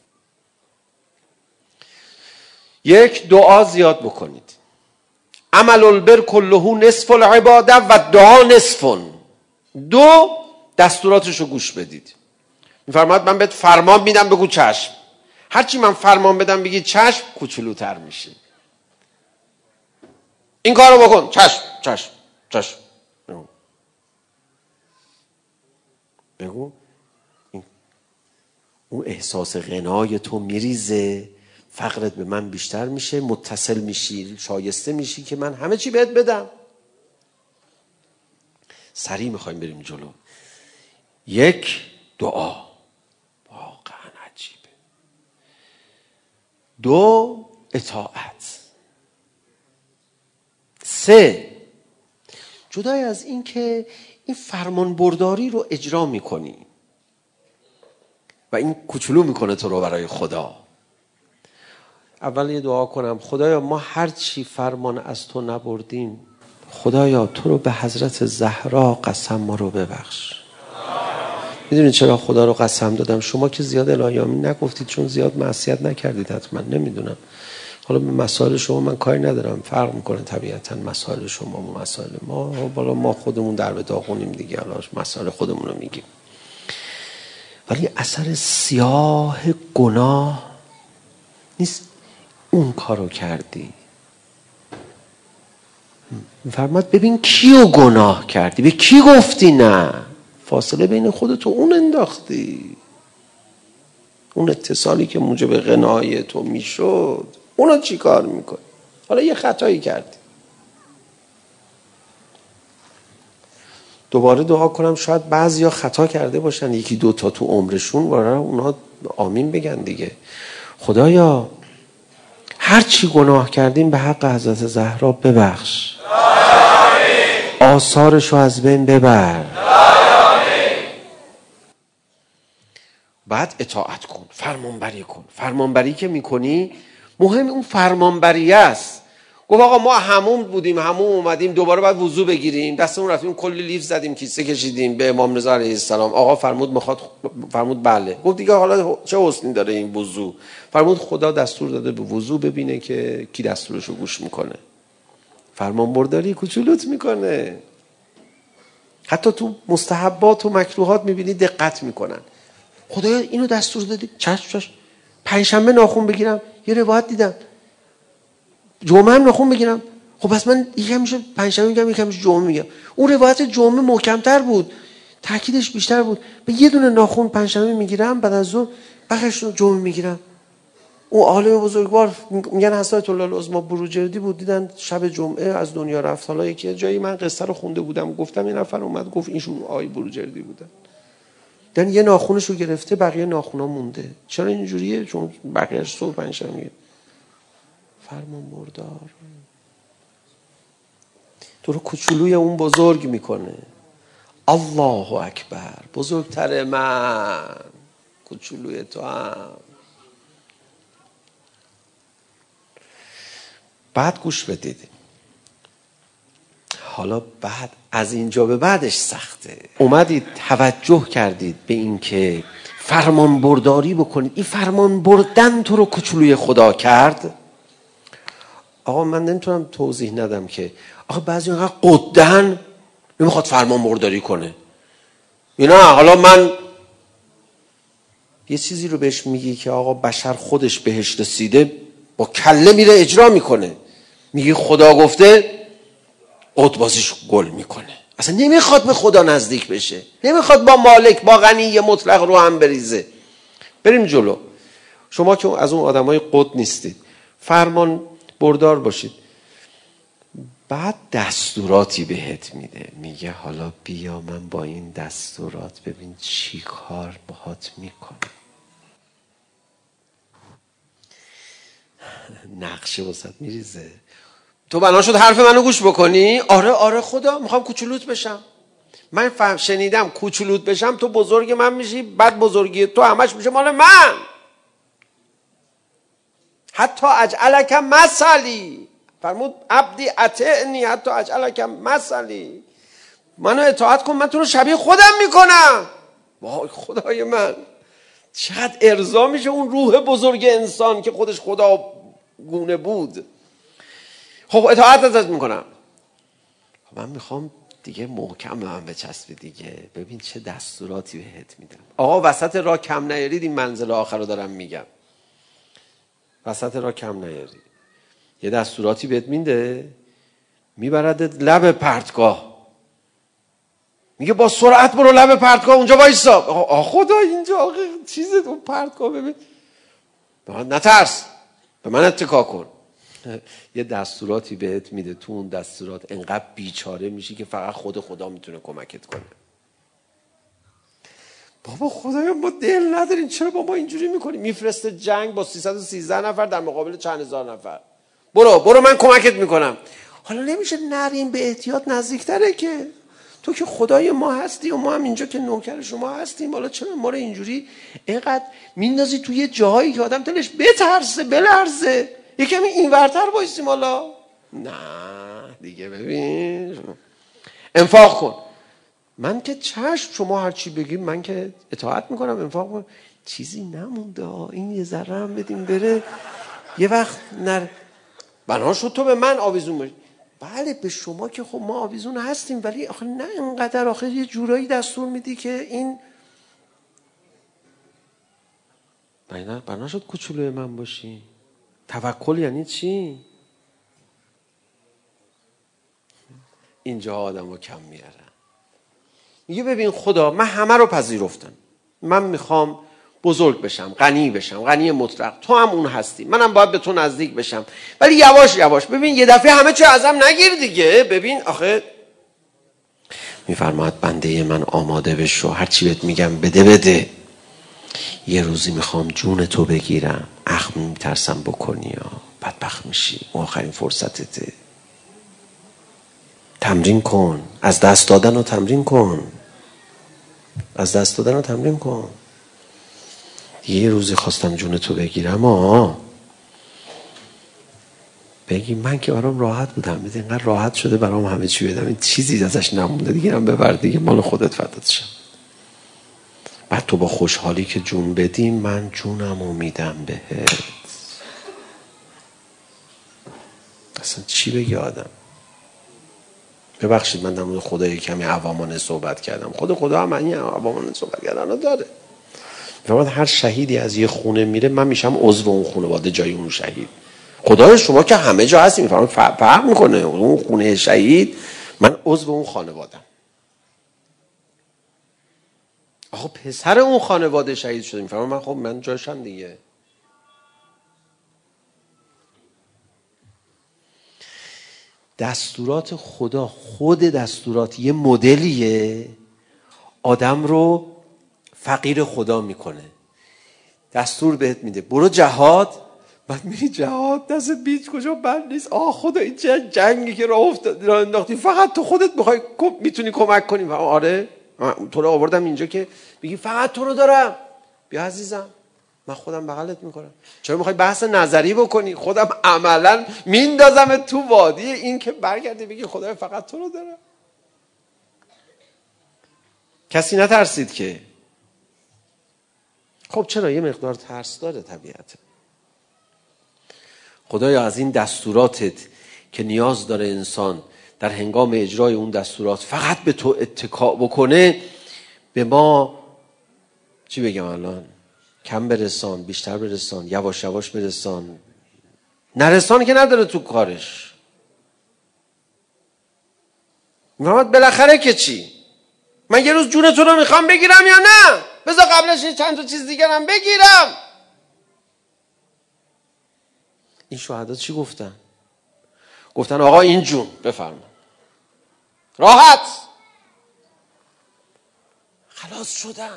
یک، دعا زیاد بکنید. عمل البر کله نصف العباده و دعا نصف. دو، دستوراتشو گوش بدید. میفرماید من بهت فرمان میدم بگو چشم. هرچی من فرمان بدم بگی چشم، کوچولوتر میشه. این کارو بکن، چشم چشم چشم. بگو, بگو. اون احساس غنای تو میریزه، فقرت به من بیشتر میشه، متصل میشی، شایسته میشی که من همه چی بهت بدم. سریع میخوایم بریم جلو. یک، دعا، واقعا عجیبه. دو، اطاعت. سه، جدای از این که این فرمان برداری رو اجرا میکنی و این کوچولو میکنه تو رو برای خدا. اول یه دعا کنم. خدایا ما هر چی فرمان از تو نبردیم، خدایا تو رو به حضرت زهرا قسم ما رو ببخش. میدونید چرا خدا رو قسم دادم؟ شما که زیاد الهیامی نگفتید چون زیاد معصیت نکردید، حتما نمیدونم. حالا به مسائل شما من کاری ندارم، فرق میکنه طبیعتا مسائل شما و مسائل ما. بالا ما خودمون در به داغونیم دیگه، حالا مسائل خودمون رو میگیم. ولی اثر سیاه گناه نیست اون کارو کردی. فرمود ببین کیو گناه کردی، به کی گفتی نه؟ فاصله بین خودت و اون انداختی. اون اتصالی که موجب غنای تو میشد، اونو چی کار میکنی؟ حالا یه خطایی کردی. دوباره دعا کنم شاید بعضیا خطا کرده باشن، یکی دو تا تو عمرشون، برای اونها آمین بگن دیگه. خدایا هر چی گناه کردیم به حق حضرت زهرا ببخش، آثارشو از بین ببر. بعد اطاعت کن، فرمانبری کن. فرمانبری که میکنی مهم اون فرمانبریه است. گفت آقا ما حموم بودیم، حموم اومدیم، دوباره باید وضو بگیریم، دستمون رفتیم کلی لیف زدیم، کیسه کشیدیم به امام رضا علیه السلام. آقا فرمود میخواد، فرمود بله. گفت دیگه حالا چه حسنی داره این وضو؟ فرمود خدا دستور داده به وضو ببینه که کی دستورشو گوش میکنه. فرمانبرداری کوچولوت میکنه. حتی تو مستحبات و مکروهات میبینی دقت میکنن. خدایا اینو دستور دادی، چشم چشم. پنجشنبه ناخن بگیرم، یه روایت دیدم جمعه هم ناخن بگیرم. خب پس من یکم میشه پنجشنبه میگم، یکم میشه جمعه میگم. اون روایت جمعه محکم‌تر بود، تاکیدش بیشتر بود. به یه دونه ناخن پنجشنبه میگیرم، بعد از ظهر بخش رو جمعه میگیرم. اون عالم بزرگوار میگن حضرت الله العظما بروجردی بود، دیدن شب جمعه از دنیا رفت. حالا یکی جایی من قصه رو خونده بودم، گفتم این نفر اومد گفت اینشون آقای بروجردی بودن. دن یه ناخونش رو گرفته، بقیه ناخونا مونده. چرا اینجوریه؟ چون بقیه‌اش صبح پنجشنبه. فرمان بردار تو رو کوچولوی اون بزرگ میکنه. الله اکبر، بزرگتر من، کوچولوی تو هم. بعد گوش بدید، حالا بعد از اینجا به بعدش سخته. اومدید توجه کردید به این که فرمان برداری بکنید. این فرمان بردن تو رو کوچولوی خدا کرد. آقا من نمیتونم توضیح ندم که آقا بعضی اینقدر قدن نمیخواد فرمان برداری کنه. اینا حالا من یه چیزی رو بهش میگی که آقا بشر خودش بهش رسیده، با کله میره اجرا میکنه. میگی خدا گفته، قطبازیش گل میکنه. اصلا نمیخواد به خدا نزدیک بشه، نمیخواد با مالک با غنی مطلق رو هم بریزه. بریم جلو. شما که از اون آدمای قد نیستید، فرمان بردار باشید. بعد دستوراتی بهت میده، میگه حالا بیا من با این دستورات ببین چی کار باهات میکنه. نقشه واسط میریزه. تو بنا شد حرف منو گوش بکنی؟ آره آره خدا میخوام کوچولوت بشم. من فهم شنیدم کوچولوت بشم تو بزرگ من میشی، بعد بزرگی تو همش میشه مال من. حتی اجعلک مثلی، فرمود عبدی اطعنی حتی اجعلک مثلی، منو اطاعت کن من تو رو شبیه خودم میکنم. وای خدای من، چقدر ارضا میشه اون روح بزرگ انسان که خودش خدا گونه بود. خب اطاعت ازت میکنم. من میخوام دیگه محکم به من بچسبه دیگه. ببین چه دستوراتی بهت میدم. آقا وسط راه کم نیارید، این منزل آخر رو دارم میگم. وسط راه کم نیاری، یه دستوراتی بهت میده، میبردت لب پرتگاه، میگه با سرعت برو لب پرتگاه، اونجا وایسا. آقا خدا اینجا آقا چیزه اون پرتگاه ببین، نترس به من اتکا کن. یه دستوراتی بهت میده، تو اون دستورات انقدر بیچاره میشی که فقط خود خدا میتونه کمکت کنه. بابا خدایا ما دل نداریم، چرا بابا اینجوری میکنی؟ میفرسته جنگ با سیصد و سیزده نفر در مقابل چند هزار نفر. برو برو من کمکت میکنم. حالا نمیشه نریم به احتیاط نزدیکتره که تو که خدای ما هستی و ما هم اینجا که نوکر شما هستیم. حالا چرا ما رو اینجوری اینقدر میندازی توی جاهایی که آدم دلش بترسه بلرزه؟ یکمی اینورتر بایستیم حالا. نه دیگه ببین، انفاق کن. من که چشم شما هر چی بگیم من که اطاعت میکنم، انفاق کن. چیزی نمونده، این یه ذره هم بدیم بره. یه وقت نر بنا شد تو به من آویزون باشی. بله به شما که خب ما آویزون هستیم، ولی آخه نه اینقدر، آخه یه جورایی دستور میدی که این بنا بنا شد کوچولوی من باشی. توکل یعنی چی؟ اینجا آدم رو کم میارن. میگه ببین خدا من همه رو پذیرفتم، من میخوام بزرگ بشم، غنی بشم، غنی مطلق. تو هم اون هستی، منم باید به تو نزدیک بشم، ولی یواش یواش. ببین یه دفعه همه چی ازم نگیر دیگه. ببین آخه میفرماید بنده من آماده بشو، هر چی بهت میگم بده بده. یه روزی میخوام جون تو بگیرم، اخم میترسم بکنی یا بدبخت میشی، آخرین فرصتته. تمرین کن، از دست دادن رو تمرین کن، از دست دادن رو تمرین کن. یه روزی خواستم جون تو بگیرم، آه بگی من که برام راحت بودم، میده اینقدر راحت شده برام همه چی بدم، این چیزی ازش نمونده دیگه، هم ببر دیگه، مال خودت فدات شم. بعد تو با خوشحالی که جون بدی، من جونمو میدم بهت. اصلا چی بگی آدم؟ ببخشید من در مورد خدا کمی عوامانه صحبت کردم، خود خدا هم این عوامانه صحبت کردن داره. فرمود هر شهیدی از یه خونه میره، من میشم عضو اون خانواده جای اون شهید. خدای شما که همه جا هستی، میفرماید فرق میکنه، اون خونه شهید من عضو اون خانوادم. آخه پسر اون خانواده شهید شده، میفرماید من خب من جاشم دیگه. دستورات خدا، خود دستورات یه مدلیه آدم رو فقیر خدا میکنه. دستور بهت میده برو جهاد، بعد میری جهاد دستت بیچ کجا بند نیست. آه خدا این چه جنگی که راه افتاد راه انداختی، فقط تو خودت میخوای میتونی کمک کنی. آره تو رو آوردم اینجا که بگی فقط تو رو دارم، بیا عزیزم من خودم بغلت میکنم. چرا میخوای بحث نظری بکنی؟ خودم عملا میندازم تو وادی این که برگردی بگی خدای فقط تو رو دارم. کسی نترسید که. خب چرا؟ یه مقدار ترس داره طبیعت. خدایا از این دستوراتت که نیاز داره انسان در هنگام اجرای اون دستورات فقط به تو اتکا بکنه، به ما چی بگم الان؟ کم برسان، بیشتر برسان، یواش یواش برسان. نرسان که نداره تو کارش. محمد بالاخره که چی؟ من یه روز جونتون رو میخوام بگیرم یا نه؟ بذار قبلش چند تا چیز دیگر هم بگیرم. این شهدا چی گفتن؟ گفتن آقا این جون بفرما، راحت خلاص شدن.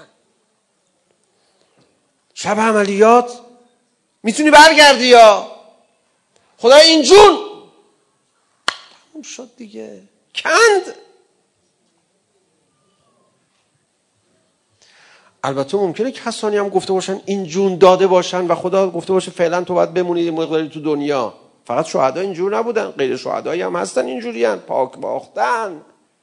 شب عملیات میتونی برگردی یا خدا این جون تموم شد دیگه، کند. البته ممکنه کسانی هم گفته باشن این جون داده باشن و خدا گفته باشه فعلا تو باید بمونید مقداری تو دنیا. فقط شهدا اینجور نبودن، غیر شهدایی هم هستن اینجوری هن، پاک باختن.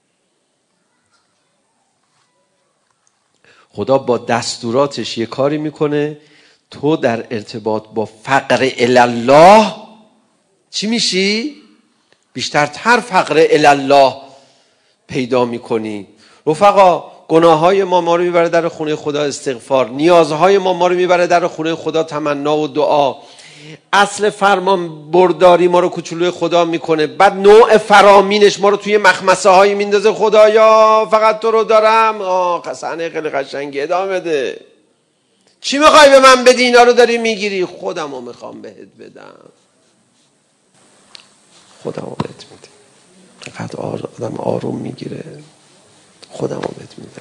خدا با دستوراتش یه کاری میکنه، تو در ارتباط با فقر الله چی میشی؟ بیشترتر فقر الله پیدا میکنی. رفقا گناههای ما ما رو میبره در خونه خدا استغفار، نیازهای ما ما رو میبره در خونه خدا تمنا و دعا. اصل فرمان برداری ما رو کوچولوی خدا میکنه، بعد نوع فرامینش ما رو توی مخمسه هایی میندازه. خدایا فقط تو رو دارم. آه صحنه خیلی قشنگی، ادامه بده. چی میخوای به من بدی؟ اینا رو داری میگیری. خودم رو میخوام بهت بدم، خودم رو بهت میدم. فقط آدم آروم میگیره، خودم رو بهت میدم.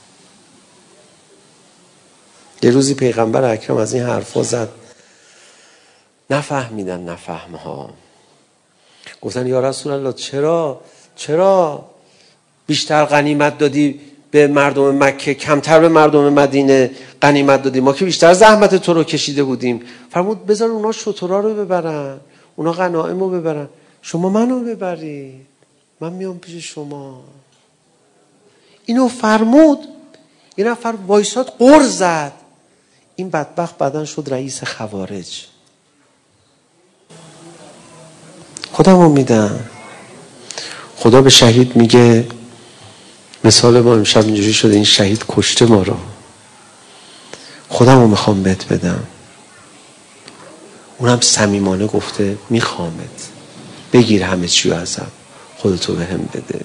یه روزی پیغمبر اکرم از این حرفا زد، نفهمیدن نفهمها. گفتن یا رسول الله چرا چرا بیشتر غنیمت دادی به مردم مکه، کمتر به مردم مدینه غنیمت دادی؟ ما که بیشتر زحمت تو رو کشیده بودیم. فرمود بذار اونا شترا رو ببرن، اونا غنایم رو ببرن، شما منو ببرید، من میام پیش شما. اینو فرمود. این نفر وایساد غر زد. این بدبخت بعدن شد رئیس خوارج. خودمو میدم. خدا به شهید میگه مثال ما امشب اینجوری شده، این شهید کشته ما رو، خودمو میخوام بهت بدم. اونم صمیمانه گفته میخوامت، بگیر همه چیو ازم، خودتو بهم بده.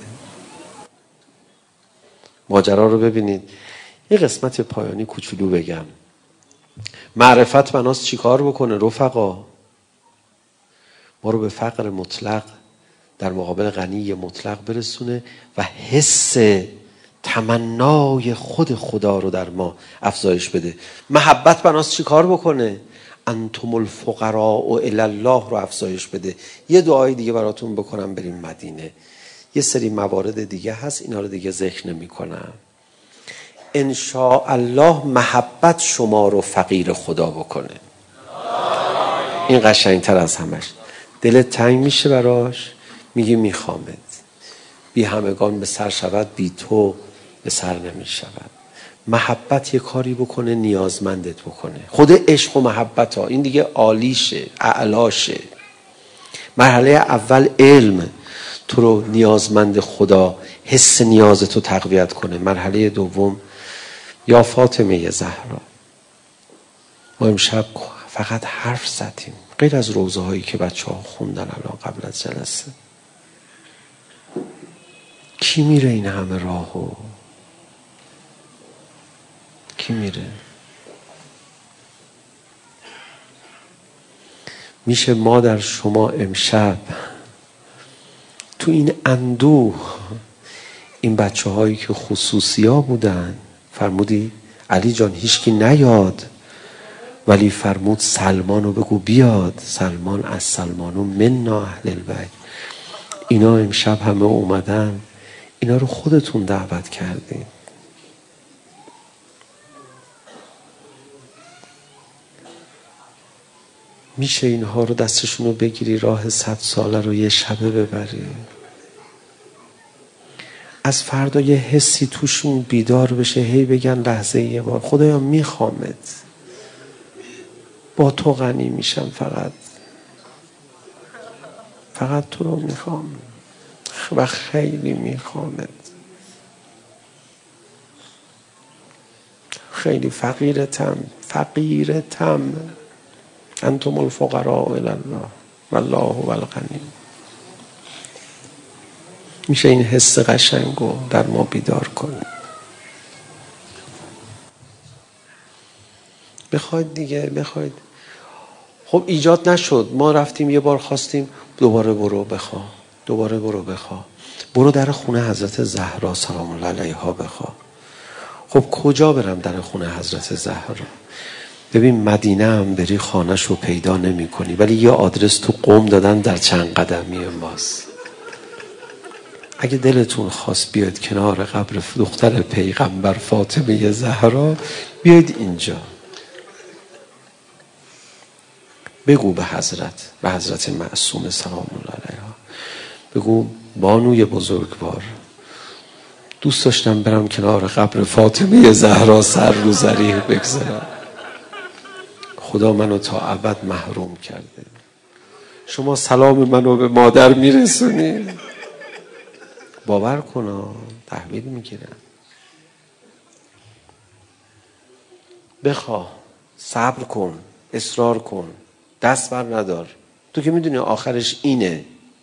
ماجرا رو ببینید. یه قسمت پایانی کوچولو بگم. معرفت بناس چی کار بکنه رفقا؟ ما رو به فقر مطلق در مقابل غنی مطلق برسونه و حس تمنای خود خدا رو در ما افزایش بده. محبت بناست چی کار بکنه؟ انتم الفقراء الی الله رو افزایش بده. یه دعای دیگه براتون بکنم بریم مدینه. یه سری موارد دیگه هست، اینا رو دیگه ذکر نمی کنم. ان شاء الله محبت شما رو فقیر خدا بکنه. این قشنگتر از همش. دلت تنگ میشه براش، میگی میخوامت. بی همگان به سر شود، بی تو به سر نمی شود. محبت یه کاری بکنه نیازمندت بکنه. خود عشق و محبت ها این دیگه عالیشه، اعلاشه. مرحله اول علم تو رو نیازمند خدا، حس نیازتو تقویت کنه. مرحله دوم یا فاطمه زهرا. ما امشب فقط حرف زدیم، غیر از روزه هایی که بچه ها خوندن الان قبل از جلسه. کی میره این همه راهو؟ کی میره؟ میشه ما در شما امشب تو این اندوه، این بچه هایی که خصوصی ها بودن، فرمودی علی جان هیچکی نیاد، ولی فرمود سلمان رو بگو بیاد. سلمان از سلمانو منا اهل البیت. اینا امشب همه اومدن، اینا رو خودتون دعوت کردین. میشه اینها رو دستشون رو بگیری، راه صد ساله رو یه شبه ببری. از فردا یه حسی توشون بیدار بشه، هی بگن لحظه یه بار خدایا میخوامت، با تو غنی میشم، فقط فقط تو رو میخوام و خیلی میخوامت، خیلی فقیرتم فقیرتم انتم الفقراء الی الله والله هو الغنی. میشه این حس قشنگو در ما بیدار کنه. بخواید دیگه بخواید. خب ایجاد نشد، ما رفتیم یه بار خواستیم، دوباره برو بخوا، دوباره برو بخوا، برو در خونه حضرت زهرا سلام الله علیها بخوا. خب کجا برم در خونه حضرت زهرا؟ ببین مدینه هم بری خانه‌ش رو پیدا نمی کنی، ولی یه آدرس تو قم دادن در چند قدمی ماست. اگه دلتون خواست بیاید کنار قبر دختر پیغمبر فاطمه زهرا، بیاید اینجا، بگو به حضرت، به حضرت معصومه سلام الله علیها، بگو بانوی بزرگوار، دوست داشتم برم کنار قبر فاطمه زهرا سر رو ضریح بگذارم، خدا منو تا ابد محروم کرده. شما سلام منو به مادر میرسونی؟ باور کن تحویل میگیرم. بخواه، صبر کن، اصرار کن، دست بر ندار. تو که میدونی آخرش اینه،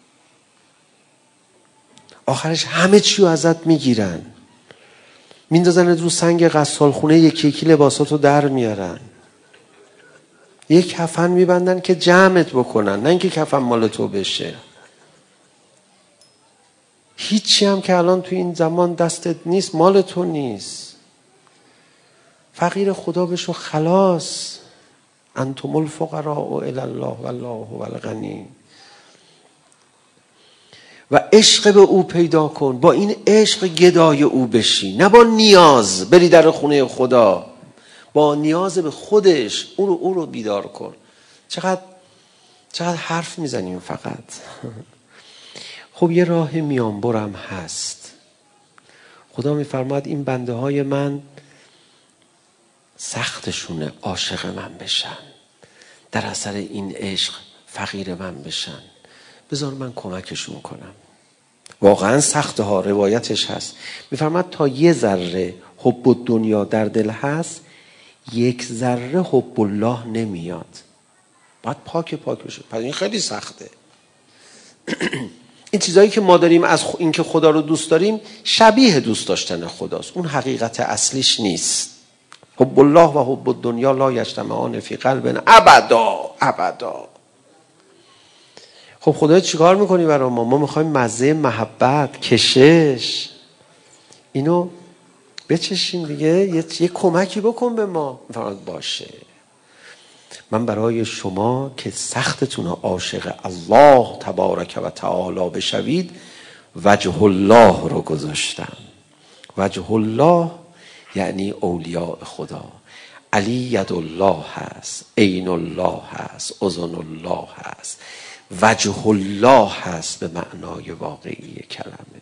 آخرش همه چی رو ازت میگیرن، میندازن رو سنگ غسال خونه، یکی یکی لباساتو در میارن، یک کفن میبندن که جمعت بکنن، نه اینکه کفن مال تو بشه. هیچی هم که الان تو این زمان دستت نیست مال تو نیست. فقیر خدا بشو، خلاص. انتم الفقراء الی الله والله هو الغنی. و عشق به او پیدا کن، با این عشق گدای او بشی، نه با نیاز بری در خونه خدا، با نیاز به خودش او رو, او رو بیدار کن. چقدر چقدر حرف میزنیم فقط. خب یه راه میان برم هست. خدا میفرماد این بنده های من سختشونه عاشق من بشن، در اثر این عشق فقیر من بشن، بذار من کمکشون کنم. واقعا سخته ها، روایتش هست، میفرماد تا یه ذره حب الدنیا در دل هست، یک ذره حب الله نمیاد. باید پاک پاک بشه. پس این خیلی سخته. این چیزایی که ما داریم از این که خدا رو دوست داریم شبیه دوست داشتن خداست، اون حقیقت اصلیش نیست. حب الله و حب الدنیا لا یجتمعان فی قلب ابدا ابدا. خب خدایا چیکار میکنی برای ما؟ ما میخوایم مزه محبت، کشش، اینو بچشیم دیگه. یه, یه کمکی بکن به ما. فراد باشه، من برای شما که سختتون عاشق الله تبارک و تعالی بشوید وجه الله رو گذاشتم. وجه الله یعنی اولیاء خدا. علی ید الله هست، عین الله هست، اذن الله هست، وجه الله هست به معنای واقعی کلمه.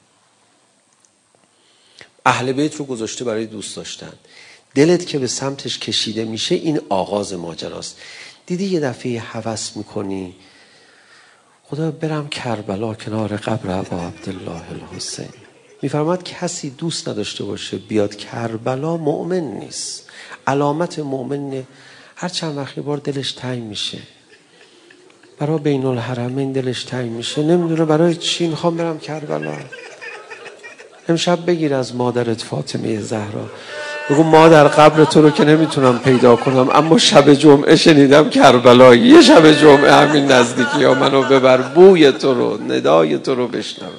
اهل بیت رو گذاشته برای دوست داشتن. دلت که به سمتش کشیده میشه این آغاز ماجراست. دیدی یه دفعه هوس میکنی خدا برم کربلا کنار قبر ابا عبدالله الحسین. میفرماد کسی دوست نداشته باشه بیاد کربلا مؤمن نیست. علامت مؤمن هر چند وقت بار دلش تنگ میشه، برای بین الحرمین دلش تنگ میشه، نمیدونه برای چی میخوام برم کربلا. امشب بگیر از مادرت فاطمه زهرا، بگو مادر قبر تو رو که نمیتونم پیدا کنم اما شب جمعه شنیدم کربلا، یه شب جمعه همین نزدیکی ها منو ببر بوی تو رو، ندای تو رو بشنوم.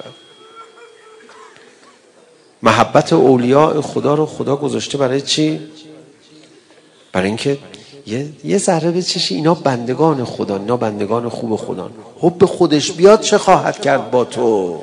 محبت اولیاء خدا رو خدا گذاشته برای چی؟ برای اینکه یه, یه ذره بچشی اینا بندگان خدا، اینا بندگان خوب خدا. حب خودش بیاد چه خواهد کرد با تو؟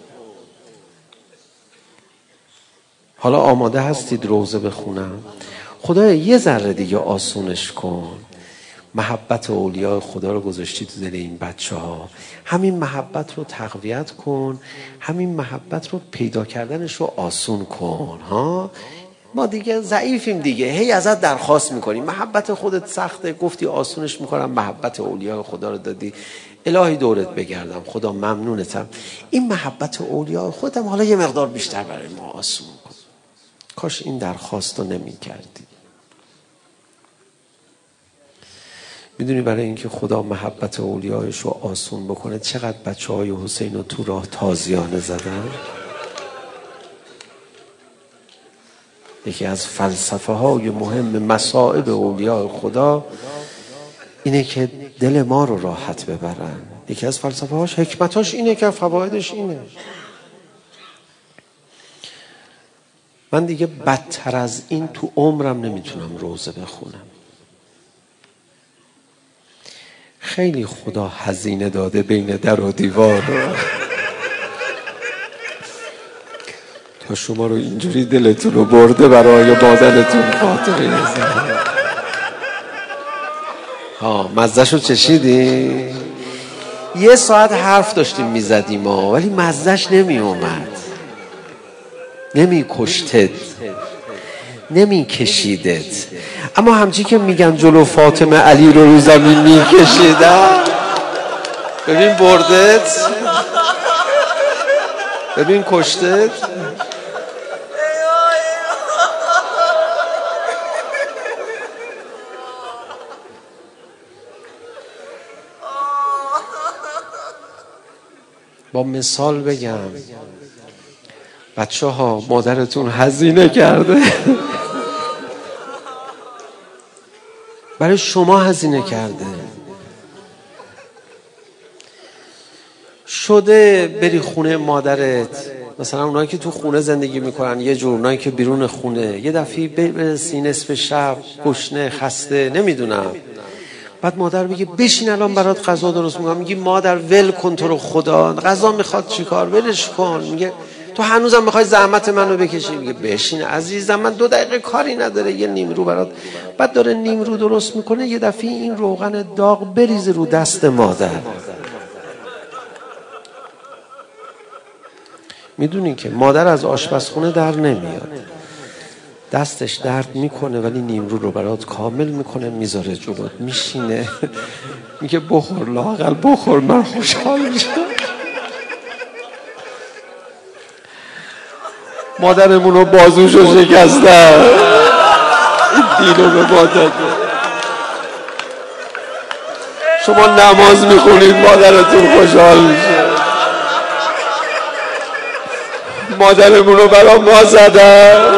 حالا آماده هستید روزه بخونم؟ خدایا یه ذره دیگه آسونش کن. محبت اولیاء خدا رو گذاشتی تو دل این بچه ها، همین محبت رو تقویت کن، همین محبت رو پیدا کردنش رو آسون کن. ها ما دیگه ضعیفیم دیگه، هی ازت درخواست میکنیم. محبت خودت سخته، گفتی آسونش میکنم، محبت اولیاء خدا رو دادی. الهی دورت بگردم، خدا ممنونتم. این محبت اولیاء خودم حالا یه مقدار بیشتر برای ما آسون کن. کاش این درخواست رو نمی کردی. میدونی برای اینکه خدا محبت اولیایش رو آسون بکنه چقدر بچه های حسین رو تو راه تازیانه زدن؟ یکی از فلسفه های مهم مصائب اولیاء خدا اینه که دل ما رو راحت ببرن. یکی از فلسفه هاش، حکمتاش اینه که فوایدش اینه. من دیگه بدتر از این تو عمرم نمیتونم روزه بخونم. خیلی خدا هزینه داده بین در و دیوار تا شما رو اینجوری دلتون رو برده برای مادرتون خاطره بزنید. ها مزه‌ش رو چشیدی؟ یه ساعت حرف داشتیم میزدیم ها، ولی مزه‌ش نمی اومد، نمی کشتت، نمی کشیدت. اما همچی که میگن جلو فاطمه علی رو رو زمین میکشیدن، ببین بردت، ببین کشتت. با مثال بگم بچه ها مادرتون هزینه کرده برای شما، هزینه کرده شده بری خونه مادرت. مثلا اونایی که تو خونه زندگی میکنن یه جور، اونایی که بیرون خونه، یه دفعه برسی نصف شب گشنه خسته نمیدونم، بعد مادر میگه بشین الان برات غذا درست میکنم، میگی مادر ول کن تو رو خدا، غذا میخواد چیکار، ولش کن. میگه تو هنوزم میخوای زحمت منو بکشی؟ میگه بشین عزیزم من دو دقیقه کاری نداره، یه نیمرو برات. بعد داره نیمرو درست میکنه، یه دفعه این روغن داغ بریزه رو دست مادر. میدونی که مادر از آشپزخونه در نمیاد، دستش درد میکنه ولی نیمرو رو برات کامل میکنه، میذاره جلوت، میشینه میگه بخور، لااقل بخور، من خوشحال میشم. مادرمون رو بازوشو شکستن، این دینو به ما داده. شما نماز میخونید مادرتون خوشحال میشه. مادرمون رو برا ما زدن،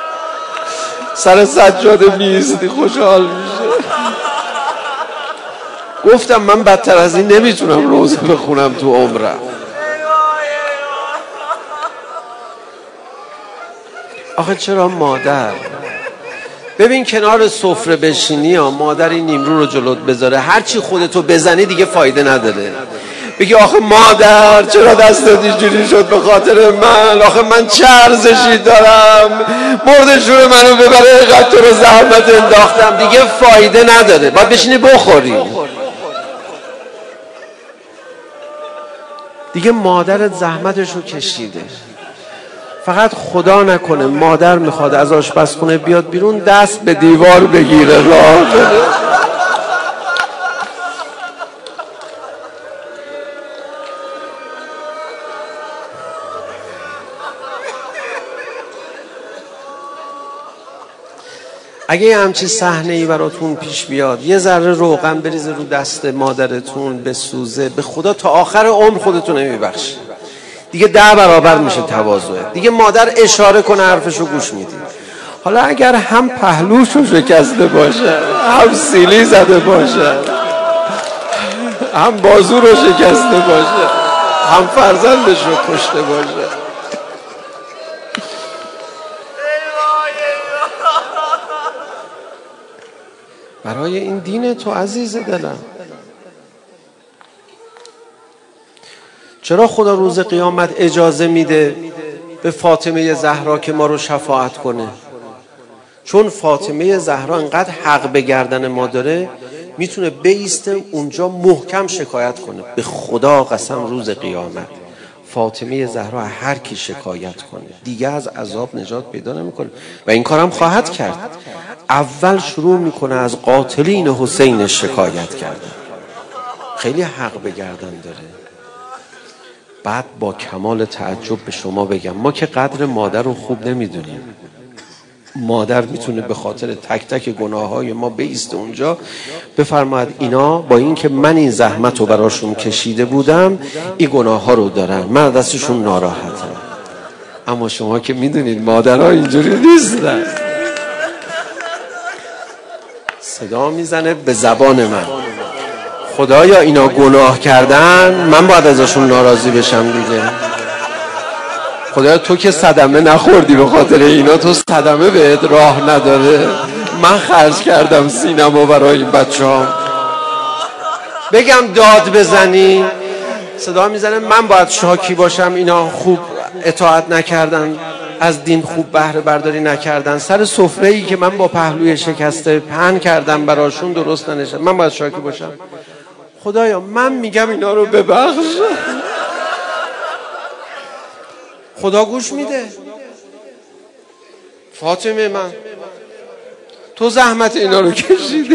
سر سجاده میستی خوشحال میشه. گفتم من بدتر از این نمیتونم روزه بخونم تو عمرم. آخه چرا مادر؟ ببین کنار سفره بشینی یا مادری نیمرو رو جلوت بذاره، هرچی خودتو بزنی دیگه فایده نداره. بگی آخه مادر چرا دستت اینجوری شد به خاطر من، آخه من چه ارزشی دارم، مردشور منو ببره اینقدر تو رو زحمت انداختم، دیگه فایده نداره. باید بشینی بخوری. دیگه مادرت زحمتشو کشیده. فقط خدا نکنه مادر میخواد از آشپزخونه بیاد بیرون دست به دیوار بگیره راه بره. اگه یه همچی صحنه‌ای براتون پیش بیاد، یه ذره روغن بریزه رو دست مادرتون بسوزه، به خدا تا آخر عمر خودتون نمیبخشید. دیگه ده برابر میشه تواضعه. دیگه مادر اشاره کنه حرفشو گوش میدی. حالا اگر هم پهلوشو شکسته باشه، هم سیلی زده باشه، هم بازو رو شکسته باشه، هم فرزندش رو کشته باشه، برای این دین تو عزیز دلم، چرا خدا روز قیامت اجازه میده به فاطمه زهرا که ما رو شفاعت کنه؟ چون فاطمه زهرا انقدر حق به گردن ما داره، میتونه بیسته اونجا محکم شکایت کنه. به خدا قسم روز قیامت فاطمه زهرا هر کی شکایت کنه دیگه از عذاب نجات پیدا نمیکنه و این کارم خواهد کرد. اول شروع میکنه از قاتلین حسین شکایت کردن، خیلی حق به گردن داره. بعد با کمال تعجب به شما بگم، ما که قدر مادر رو خوب نمیدونیم. مادر میتونه به خاطر تک تک گناه های ما بیسته اونجا بفرماید اینا با این که من این زحمت رو براشون کشیده بودم این گناه ها رو دارن، من دستشون ناراحتم. اما شما که میدونید مادرها اینجوری نیستن. صدا میزنه به زبان من، خدایا اینا گناه کردن، من باید ازشون ناراضی بشم دیگه. خدایا تو که صدمه نخوردی به خاطر اینا، تو صدمه بهت راه نداره. من خرج کردم سینما برای این بچه ها. بگم داد بزنی، صدا میزنه من باید شاکی باشم اینا خوب اطاعت نکردن، از دین خوب بهره برداری نکردن، سر سفره‌ای که من با پهلوی شکسته پهن کردم براشون درست ننشد، من باید شاکی باشم. خدایا من میگم اینا رو ببخش. خدا گوش میده. فاطمه من تو زحمت اینا رو کشیدی،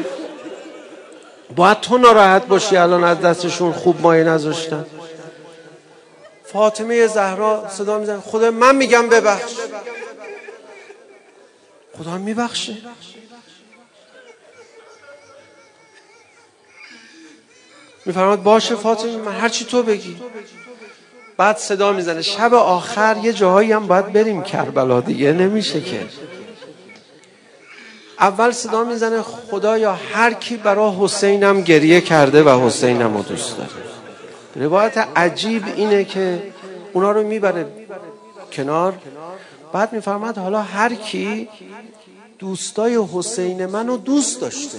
باید تو ناراحت باشی الان از دستشون خوب مایه نذاشتن. فاطمه زهرا صدا میزنه خدا من میگم ببخش. خدا میبخشه. میفرماد باشه فاطمه من هر چی تو بگی. بعد صدا میزنه شب آخر یه جاهایی هم باید بریم کربلا دیگه، نمیشه که. اول صدا میزنه خدایا هر کی برای حسینم گریه کرده و حسینم رو دوست داره. روایت عجیب اینه که اونا رو میبره کنار، بعد میفرماد حالا هر کی دوستای حسین منو دوست داشته.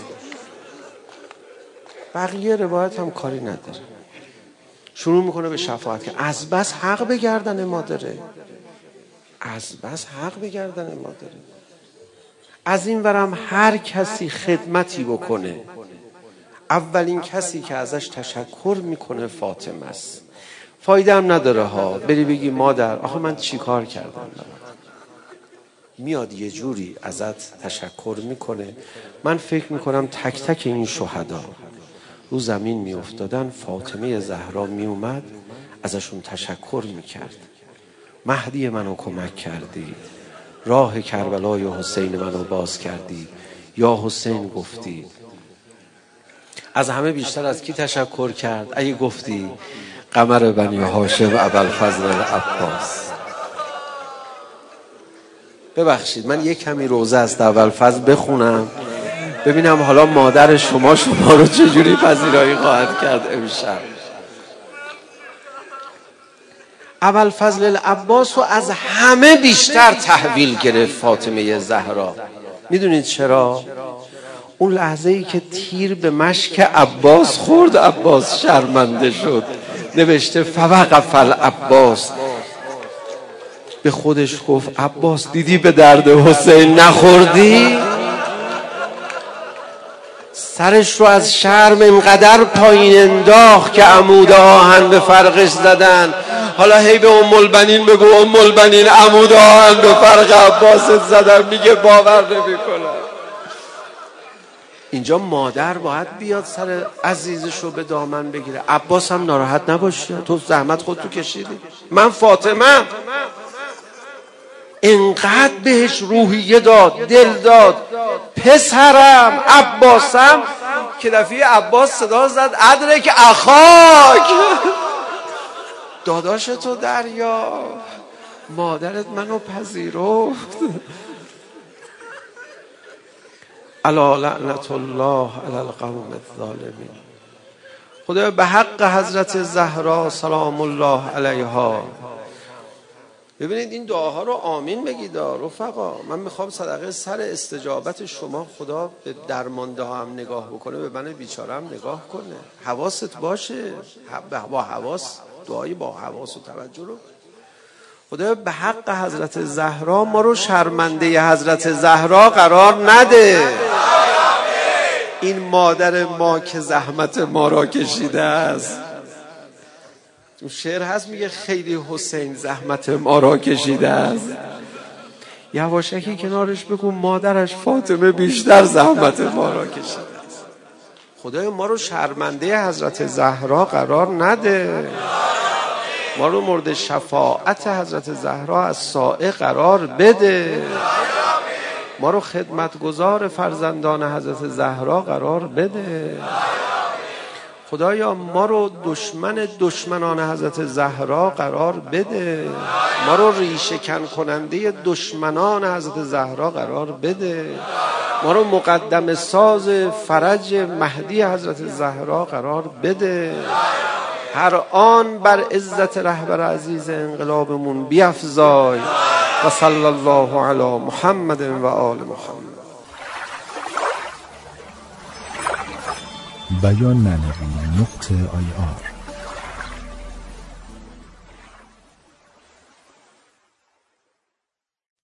بقیه روایت هم کاری نداره. شروع میکنه به شفاعت که از بس حق به گردن ما داره، از بس حق به گردن ما داره. از این ورم هر کسی خدمتی بکنه، اولین کسی که ازش تشکر میکنه فاطمه است. فایده هم نداره ها بری بگی مادر آخه من چی کار کردم. میاد یه جوری ازت تشکر میکنه. من فکر میکنم تک تک این شهدا رو زمین می افتادن، فاطمه زهرا می اومد ازشون تشکر می کرد. مهدی منو کمک کردی، راه کربلای حسین منو باز کردی، یا حسین گفتی. از همه بیشتر از کی تشکر کرد؟ اگه گفتی قمر بنی هاشم ابوالفضل عباس. ببخشید من یک کمی روزه است ابوالفضل بخونم ببینم حالا مادر شما شما رو چجوری پذیرایی خواهد کرد امشب. ابوالفضل العباس رو از همه بیشتر تحویل گرفت فاطمه زهرا. میدونید چرا؟ اون لحظه ای که تیر به مشک عباس خورد عباس شرمنده شد. نوشته فوقف العباس، به خودش گفت عباس دیدی به درد حسین نخوردی؟ سرش رو از شرم اینقدر پایین انداخت که عمود آهن به فرقش زدن. حالا هی به ام البنین بگو ام البنین عمود آهن به فرق عباس زدن، میگه باور نمیکنه. اینجا مادر باید بیاد سر عزیزش رو به دامن بگیره. عباس هم ناراحت نباشی، تو زحمت خودتو کشیدی. من فاطمه انقدر بهش روحیه داد، دل داد، پسرم عباسم، که دفعه عباس صدا زد ادرک اخاک، داداش تو دریا، مادرت منو پذیرفت. الا لعنت الله علی القوم الظالمین. خدا به حق حضرت زهرا سلام الله علیها. ببینید این دعاها رو آمین بگید رفقا. من میخوام صدقه سر استجابت شما خدا به درمانده ها هم نگاه بکنه، به من بیچاره هم نگاه کنه. حواست باشه، با حواس دعایی با حواس و توجه رو. خدا به حق حضرت زهرا ما رو شرمنده حضرت زهرا قرار نده. این مادر ما که زحمت ما را کشیده است. اون شعر هست میگه خیلی حسین زحمت ما را کشیده است. یواشکی کنارش بگو مادرش فاطمه بیشتر زحمت ما را کشیده است. خدای ما رو شرمنده حضرت زهرا قرار نده. ما رو مورد شفاعت حضرت زهرا از سائه قرار بده. ما رو خدمتگزار فرزندان حضرت زهرا قرار بده. خدایا ما رو دشمن دشمنان حضرت زهرا قرار بده. ما رو ریشه کن کننده دشمنان حضرت زهرا قرار بده. ما رو مقدم ساز فرج مهدی حضرت زهرا قرار بده. هر آن بر عزت رهبر عزیز انقلابمون بیفزای. و صلی الله علی محمد و آل محمد. بیان ننوی نقطه آی آر